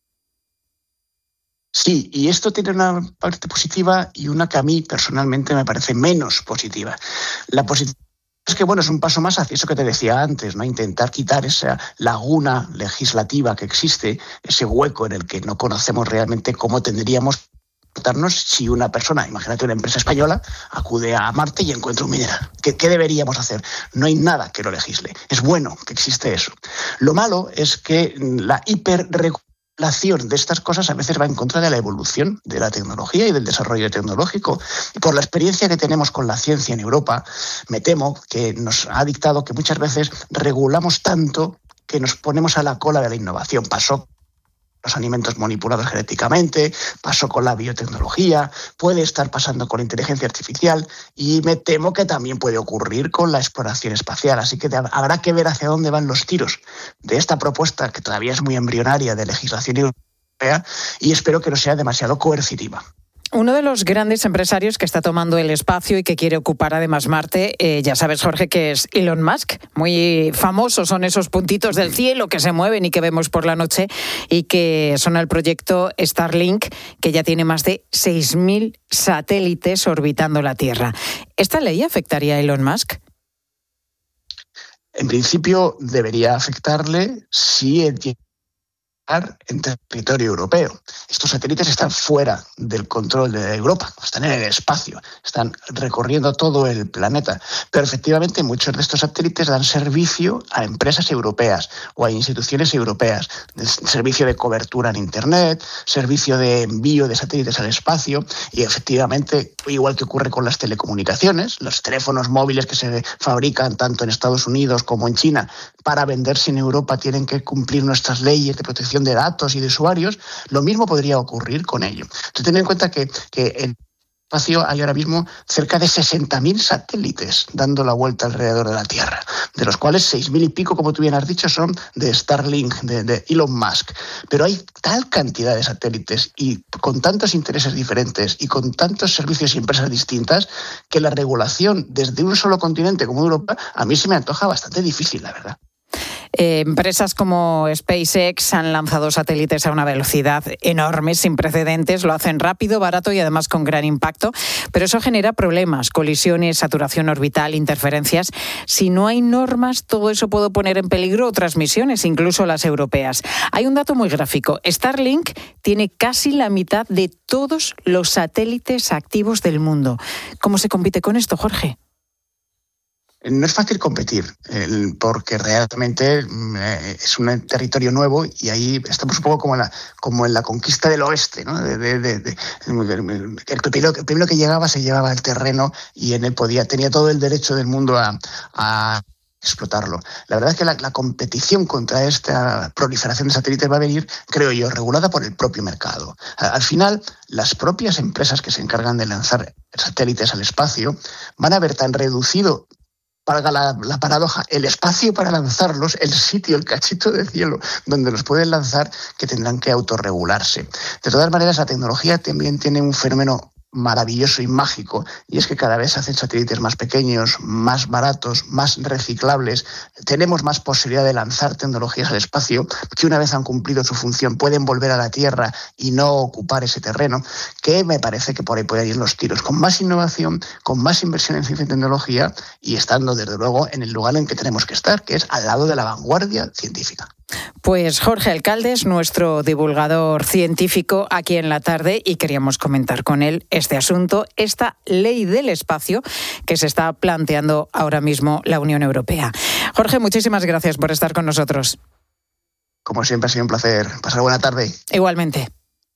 Sí, y esto tiene una parte positiva y una que a mí personalmente me parece menos positiva. La positiva es que, es un paso más hacia eso que te decía antes, ¿no? Intentar quitar esa laguna legislativa que existe, ese hueco en el que no conocemos realmente cómo tendríamos que comportarnos si una persona, imagínate una empresa española, acude a Marte y encuentra un mineral. ¿Qué deberíamos hacer? No hay nada que lo legisle. Es bueno que existe eso. Lo malo es que la hiperregulación de estas cosas a veces va en contra de la evolución de la tecnología y del desarrollo tecnológico. Y por la experiencia que tenemos con la ciencia en Europa, me temo que nos ha dictado que muchas veces regulamos tanto que nos ponemos a la cola de la innovación. Pasó los alimentos manipulados genéticamente, pasó con la biotecnología, puede estar pasando con la inteligencia artificial y me temo que también puede ocurrir con la exploración espacial. Así que habrá que ver hacia dónde van los tiros de esta propuesta, que todavía es muy embrionaria, de legislación europea, y espero que no sea demasiado coercitiva. Uno de los grandes empresarios que está tomando el espacio y que quiere ocupar además Marte, ya sabes, Jorge, que es Elon Musk. Muy famosos son esos puntitos del cielo que se mueven y que vemos por la noche y que son el proyecto Starlink, que ya tiene más de 6.000 satélites orbitando la Tierra. ¿Esta ley afectaría a Elon Musk? En principio debería afectarle si en territorio europeo. Estos satélites están fuera del control de Europa, están en el espacio, están recorriendo todo el planeta. Pero efectivamente muchos de estos satélites dan servicio a empresas europeas o a instituciones europeas, servicio de cobertura en Internet, servicio de envío de satélites al espacio, y efectivamente, igual que ocurre con las telecomunicaciones, los teléfonos móviles que se fabrican tanto en Estados Unidos como en China para venderse en Europa tienen que cumplir nuestras leyes de protección de datos y de usuarios, lo mismo podría ocurrir con ello. Entonces, ten en cuenta que en el espacio hay ahora mismo cerca de 60.000 satélites dando la vuelta alrededor de la Tierra, de los cuales 6.000 y pico, como tú bien has dicho, son de Starlink, de Elon Musk. Pero hay tal cantidad de satélites y con tantos intereses diferentes y con tantos servicios y empresas distintas que la regulación desde un solo continente como Europa a mí se me antoja bastante difícil, la verdad. Empresas como SpaceX han lanzado satélites a una velocidad enorme, sin precedentes. Lo hacen rápido, barato y además con gran impacto. Pero eso genera problemas, colisiones, saturación orbital, interferencias. Si no hay normas, todo eso puede poner en peligro otras misiones, incluso las europeas. Hay un dato muy gráfico. Starlink tiene casi la mitad de todos los satélites activos del mundo. ¿Cómo se compite con esto, Jorge? No es fácil competir, porque realmente es un territorio nuevo y ahí estamos un poco como en la conquista del oeste, ¿no? El primero que llegaba se llevaba el terreno y en él tenía todo el derecho del mundo a explotarlo. La verdad es que la competición contra esta proliferación de satélites va a venir, creo yo, regulada por el propio mercado. Al final, las propias empresas que se encargan de lanzar satélites al espacio van a ver tan reducido, valga la paradoja, el espacio para lanzarlos, el sitio, el cachito de cielo donde los pueden lanzar, que tendrán que autorregularse. De todas maneras, la tecnología también tiene un fenómeno maravilloso y mágico, y es que cada vez se hacen satélites más pequeños, más baratos, más reciclables. Tenemos más posibilidad de lanzar tecnologías al espacio que, una vez han cumplido su función, pueden volver a la Tierra y no ocupar ese terreno, que me parece que por ahí pueden ir los tiros, con más innovación, con más inversión en ciencia y tecnología, y estando desde luego en el lugar en que tenemos que estar, que es al lado de la vanguardia científica. Pues Jorge Alcalde es nuestro divulgador científico aquí en La Tarde y queríamos comentar con él este asunto, esta ley del espacio que se está planteando ahora mismo la Unión Europea. Jorge, muchísimas gracias por estar con nosotros. Como siempre, ha sido un placer. Pasar buena tarde. Igualmente.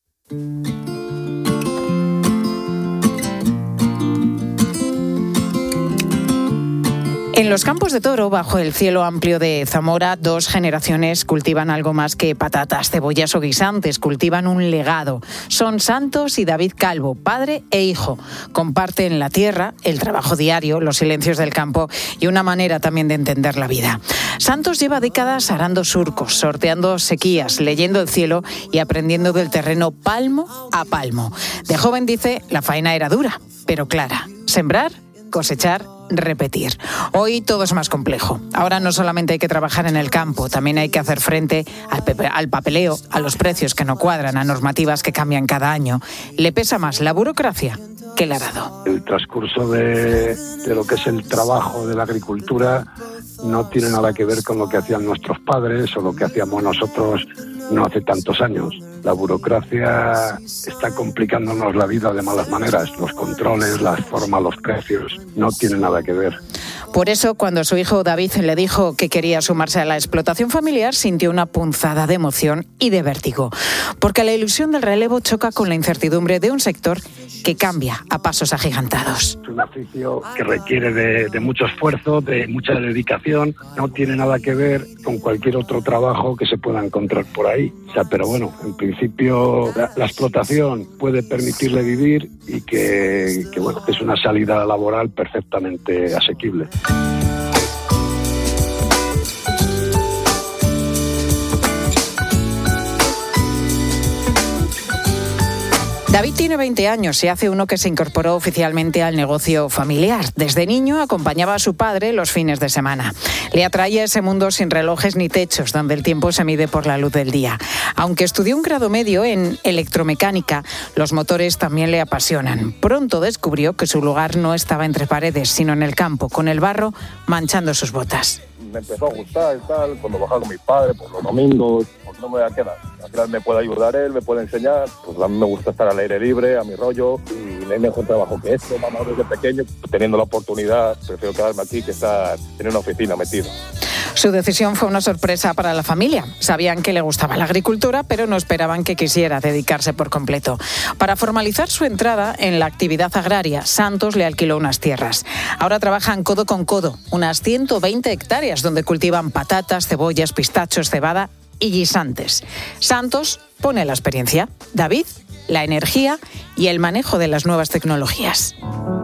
En los Campos de Toro, bajo el cielo amplio de Zamora, 2 generaciones cultivan algo más que patatas, cebollas o guisantes, cultivan un legado. Son Santos y David Calvo, padre e hijo. Comparten la tierra, el trabajo diario, los silencios del campo y una manera también de entender la vida. Santos lleva décadas arando surcos, sorteando sequías, leyendo el cielo y aprendiendo del terreno palmo a palmo. De joven dice, la faena era dura, pero clara. Sembrar, cosechar, repetir. Hoy todo es más complejo. Ahora no solamente hay que trabajar en el campo, también hay que hacer frente al papeleo, a los precios que no cuadran, a normativas que cambian cada año. Le pesa más la burocracia que el arado. El transcurso de lo que es el trabajo de la agricultura no tiene nada que ver con lo que hacían nuestros padres o lo que hacíamos nosotros no hace tantos años. La burocracia está complicándonos la vida de malas maneras. Los controles, las formas, los precios, no tienen nada que ver. Por eso, cuando su hijo David le dijo que quería sumarse a la explotación familiar, sintió una punzada de emoción y de vértigo. Porque la ilusión del relevo choca con la incertidumbre de un sector que cambia a pasos agigantados. Es un oficio que requiere de mucho esfuerzo, de mucha dedicación. No tiene nada que ver con cualquier otro trabajo que se pueda encontrar por ahí. O sea, pero bueno, en principio la explotación puede permitirle vivir y que bueno, es una salida laboral perfectamente asequible. David tiene 20 años y hace uno que se incorporó oficialmente al negocio familiar. Desde niño acompañaba a su padre los fines de semana. Le atraía ese mundo sin relojes ni techos, donde el tiempo se mide por la luz del día. Aunque estudió un grado medio en electromecánica, los motores también le apasionan. Pronto descubrió que su lugar no estaba entre paredes, sino en el campo, con el barro manchando sus botas. Me empezó a gustar y tal, cuando bajaba con mi padre por los domingos, pues no me voy a quedar. Al final me puede ayudar él, me puede enseñar, pues a mí me gusta estar al aire libre, a mi rollo, y no hay mejor trabajo que esto, mamá, desde pequeño, teniendo la oportunidad, prefiero quedarme aquí que estar en una oficina metido. Su decisión fue una sorpresa para la familia. Sabían que le gustaba la agricultura, pero no esperaban que quisiera dedicarse por completo. Para formalizar su entrada en la actividad agraria, Santos le alquiló unas tierras. Ahora trabajan codo con codo, unas 120 hectáreas donde cultivan patatas, cebollas, pistachos, cebada y guisantes. Santos pone la experiencia, David la energía y el manejo de las nuevas tecnologías.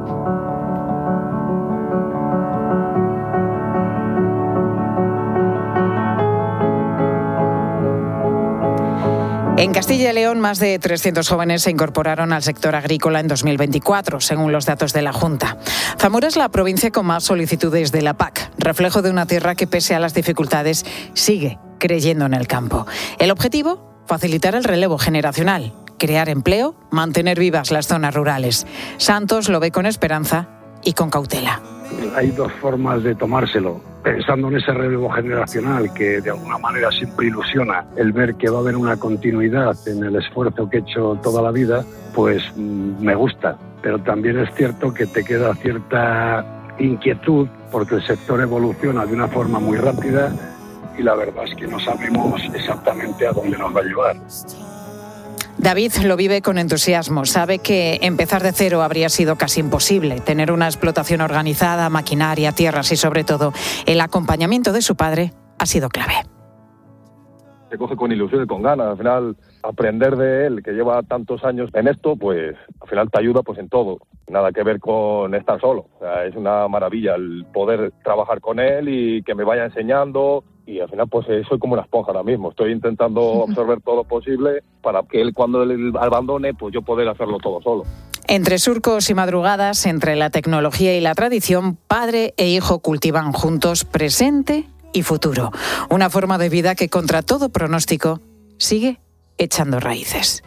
En Castilla y León, más de 300 jóvenes se incorporaron al sector agrícola en 2024, según los datos de la Junta. Zamora es la provincia con más solicitudes de la PAC, reflejo de una tierra que, pese a las dificultades, sigue creyendo en el campo. El objetivo, facilitar el relevo generacional, crear empleo, mantener vivas las zonas rurales. Santos lo ve con esperanza y con cautela. Hay dos formas de tomárselo. Pensando en ese relevo generacional que de alguna manera siempre ilusiona, el ver que va a haber una continuidad en el esfuerzo que he hecho toda la vida, pues me gusta. Pero también es cierto que te queda cierta inquietud porque el sector evoluciona de una forma muy rápida y la verdad es que no sabemos exactamente a dónde nos va a llevar. David lo vive con entusiasmo. Sabe que empezar de cero habría sido casi imposible. Tener una explotación organizada, maquinaria, tierras y sobre todo el acompañamiento de su padre ha sido clave. Se coge con ilusión y con ganas. Al final, aprender de él, que lleva tantos años en esto, pues al final te ayuda pues en todo. Nada que ver con estar solo. O sea, es una maravilla el poder trabajar con él y que me vaya enseñando. Y al final pues soy como una esponja ahora mismo. Estoy intentando absorber todo lo posible para que él, cuando él abandone, pues yo poder hacerlo todo solo. Entre surcos y madrugadas, entre la tecnología y la tradición, padre e hijo cultivan juntos presente y futuro. Una forma de vida que, contra todo pronóstico, sigue echando raíces.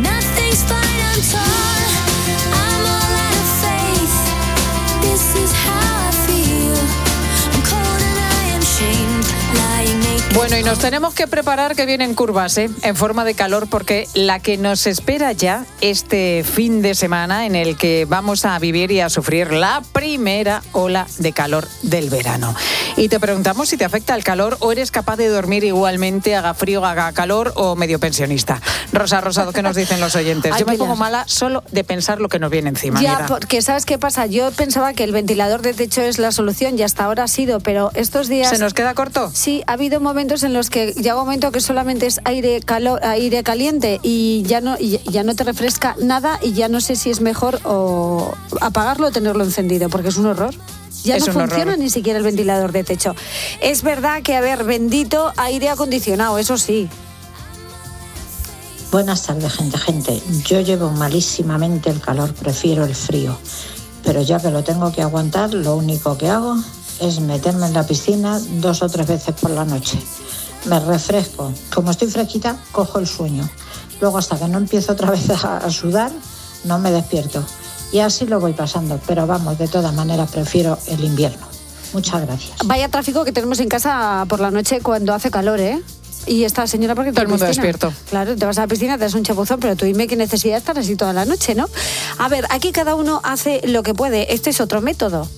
Bueno, y nos tenemos que preparar que vienen curvas, en forma de calor, porque la que nos espera ya este fin de semana en el que vamos a vivir y a sufrir la primera ola de calor del verano. Y te preguntamos si te afecta el calor o eres capaz de dormir igualmente, haga frío, haga calor o medio pensionista. Rosa Rosado, ¿qué nos dicen los oyentes? Yo me pongo mala solo de pensar lo que nos viene encima. Ya, mira. Porque ¿sabes qué pasa? Yo pensaba que el ventilador de techo es la solución y hasta ahora ha sido, pero estos días... ¿Se nos queda corto? Sí, ha habido momentos en los que llega un momento que solamente es aire caliente y ya no te refresca nada y ya no sé si es mejor o apagarlo o tenerlo encendido, porque es un horror. Ya no funciona ni siquiera el ventilador de techo. Es verdad que, a ver, bendito aire acondicionado, eso sí. Buenas tardes, gente. Yo llevo malísimamente el calor, prefiero el frío. Pero ya que lo tengo que aguantar, lo único que hago es meterme en la piscina 2 o 3 veces por la noche. Me refresco. Como estoy fresquita, cojo el sueño. Luego, hasta que no empiezo otra vez a sudar, no me despierto. Y así lo voy pasando. Pero vamos, de todas maneras, prefiero el invierno. Muchas gracias. Vaya tráfico que tenemos en casa por la noche cuando hace calor, ¿eh? Y esta señora, porque todo el mundo despierto. Claro, te vas a la piscina, te das un chapuzón, pero tú dime qué necesidad de estar así toda la noche, ¿no? A ver, aquí cada uno hace lo que puede. Este es otro método.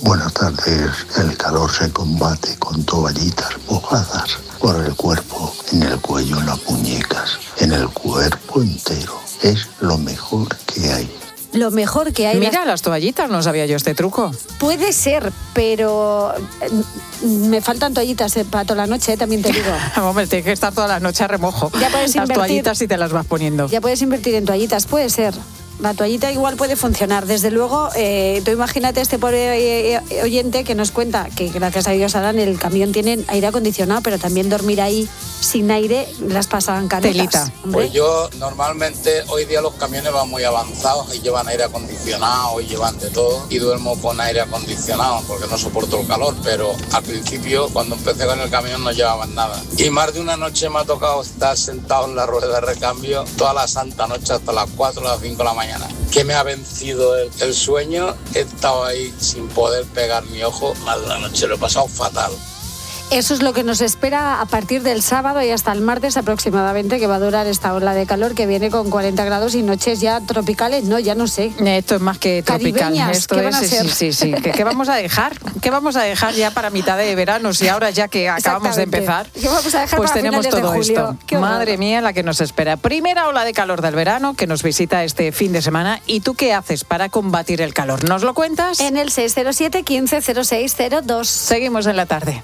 Buenas tardes. El calor se combate con toallitas mojadas por el cuerpo, en el cuello, en las muñecas, en el cuerpo entero. Es lo mejor que hay. Lo mejor que hay. Mira, las toallitas, no sabía yo este truco. Puede ser, pero me faltan toallitas para toda la noche, también te digo. Hombre, tienes que estar toda la noche a remojo. Ya puedes las invertir, toallitas y te las vas poniendo. Ya puedes invertir en toallitas, puede ser. La toallita igual puede funcionar. Desde luego, tú imagínate este pobre oyente que nos cuenta que gracias a Dios ahora en el camión tienen aire acondicionado, pero también dormir ahí sin aire las pasan canetas. Pues yo normalmente hoy día los camiones van muy avanzados y llevan aire acondicionado y llevan de todo y duermo con aire acondicionado porque no soporto el calor, pero al principio cuando empecé con el camión no llevaban nada. Y más de una noche me ha tocado estar sentado en la rueda de recambio toda la santa noche hasta las 4 o las 5 de la mañana. Que me ha vencido el sueño, he estado ahí sin poder pegar mi ojo, más de la noche lo he pasado fatal. Eso es lo que nos espera a partir del sábado y hasta el martes aproximadamente, que va a durar esta ola de calor que viene con 40 grados y noches ya tropicales, no, ya no sé. Esto es más que tropical. Esto ¿qué van a es, ser? sí. ¿Qué vamos a dejar? ¿Qué vamos a dejar ya para mitad de verano? Si ahora ya que acabamos de empezar, ¿qué vamos a dejar pues para tenemos finales de todo julio? esto. Madre mía, la que nos espera. Primera ola de calor del verano que nos visita este fin de semana. ¿Y tú qué haces para combatir el calor? ¿Nos lo cuentas? En el 607 15 06 02. Seguimos en la tarde.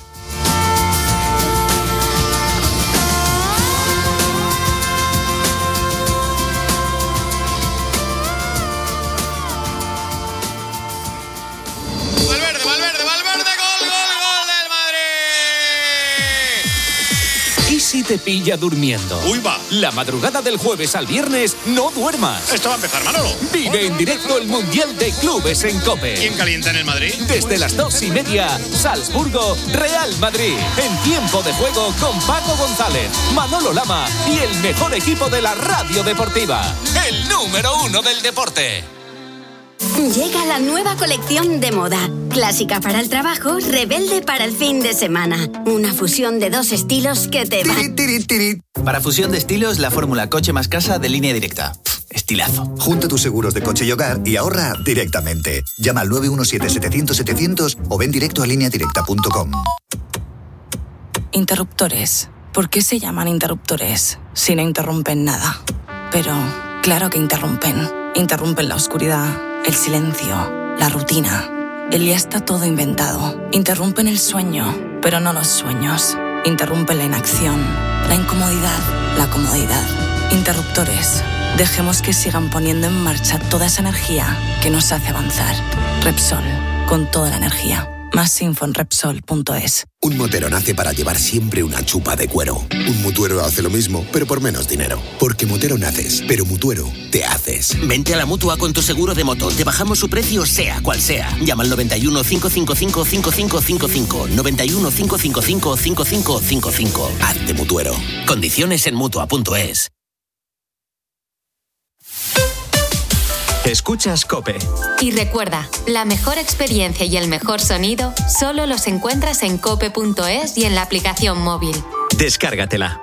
Si te pilla durmiendo. ¡Uy, va! La madrugada del jueves al viernes, no duermas. Esto va a empezar, Manolo. Vive en directo el Mundial de Clubes en COPE. ¿Quién calienta en el Madrid? Desde las 2:30, Salzburgo, Real Madrid. En tiempo de juego con Paco González, Manolo Lama y el mejor equipo de la radio deportiva. El número 1 del deporte. Llega la nueva colección de moda. Clásica para el trabajo, rebelde para el fin de semana. Una fusión de dos estilos que te va... Para fusión de estilos, la fórmula coche más casa de Línea Directa. Estilazo. Junta tus seguros de coche y hogar y ahorra directamente. Llama al 917-700-700 o ven directo a lineadirecta.com. Interruptores. ¿Por qué se llaman interruptores si no interrumpen nada? Pero claro que interrumpen. Interrumpen la oscuridad, el silencio, la rutina. El día está todo inventado. Interrumpen el sueño, pero no los sueños. Interrumpen la inacción, la incomodidad, la comodidad. Interruptores. Dejemos que sigan poniendo en marcha toda esa energía que nos hace avanzar. Repsol, con toda la energía. Más info en Repsol.es. Un motero nace para llevar siempre una chupa de cuero. Un mutuero hace lo mismo, pero por menos dinero. Porque motero naces, pero mutuero te haces. Vente a la Mutua con tu seguro de moto. Te bajamos su precio sea cual sea. Llama al 91 555 5555. 91 555 5555. Hazte mutuero. Condiciones en Mutua.es. Escuchas COPE. Y recuerda, la mejor experiencia y el mejor sonido solo los encuentras en cope.es y en la aplicación móvil. Descárgatela.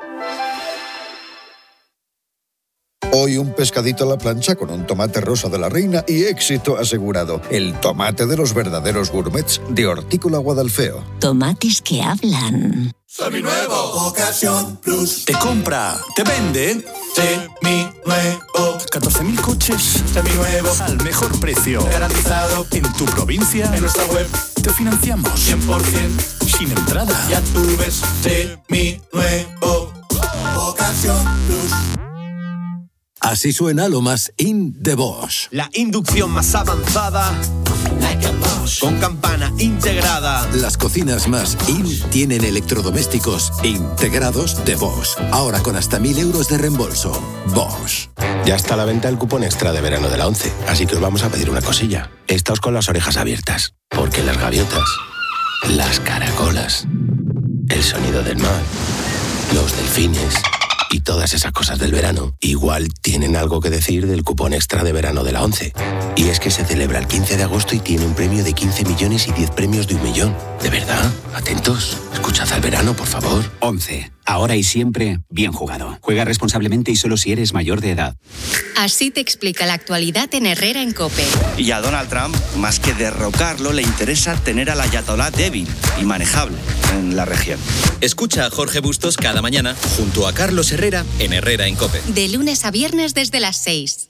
Hoy un pescadito a la plancha con un tomate rosa de la reina y éxito asegurado. El tomate de los verdaderos gourmets de Hortícola Guadalfeo. Tomates que hablan. Seminuevo. Ocasión Plus. Te compra, te vende. Seminuevo. 14.000 coches. Seminuevos. Al mejor precio. Garantizado. En tu provincia. En nuestra web. Te financiamos. 100%. Sin entrada. Ya tú ves. Seminuevo. Ocasión Plus. Así suena lo más in de Bosch. La inducción más avanzada, con campana integrada. Las cocinas más in tienen electrodomésticos integrados de Bosch. Ahora con hasta 1.000 euros de reembolso. Bosch. Ya está a la venta el cupón extra de verano de la 11. Así que os vamos a pedir una cosilla. Estáos con las orejas abiertas. Porque las gaviotas, las caracolas, el sonido del mar, los delfines y todas esas cosas del verano, igual tienen algo que decir del cupón extra de verano de la 11. Y es que se celebra el 15 de agosto y tiene un premio de 15 millones y 10 premios de 1 millón. ¿De verdad? Atentos. Escuchad al verano, por favor. 11. Ahora y siempre, bien jugado. Juega responsablemente y solo si eres mayor de edad. Así te explica la actualidad en Herrera en COPE. Y a Donald Trump, más que derrocarlo, le interesa tener al ayatolá débil y manejable en la región. Escucha a Jorge Bustos cada mañana junto a Carlos Herrera en Herrera en COPE. De lunes a viernes desde las 6.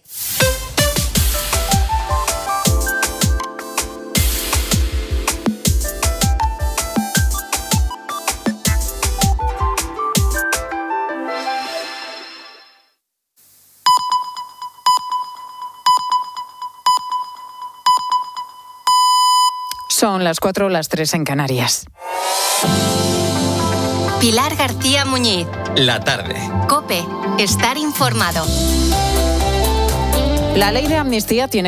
Son las 4 o las 3 en Canarias. Pilar García Muñiz. La tarde. COPE. Estar informado. La ley de amnistía tiene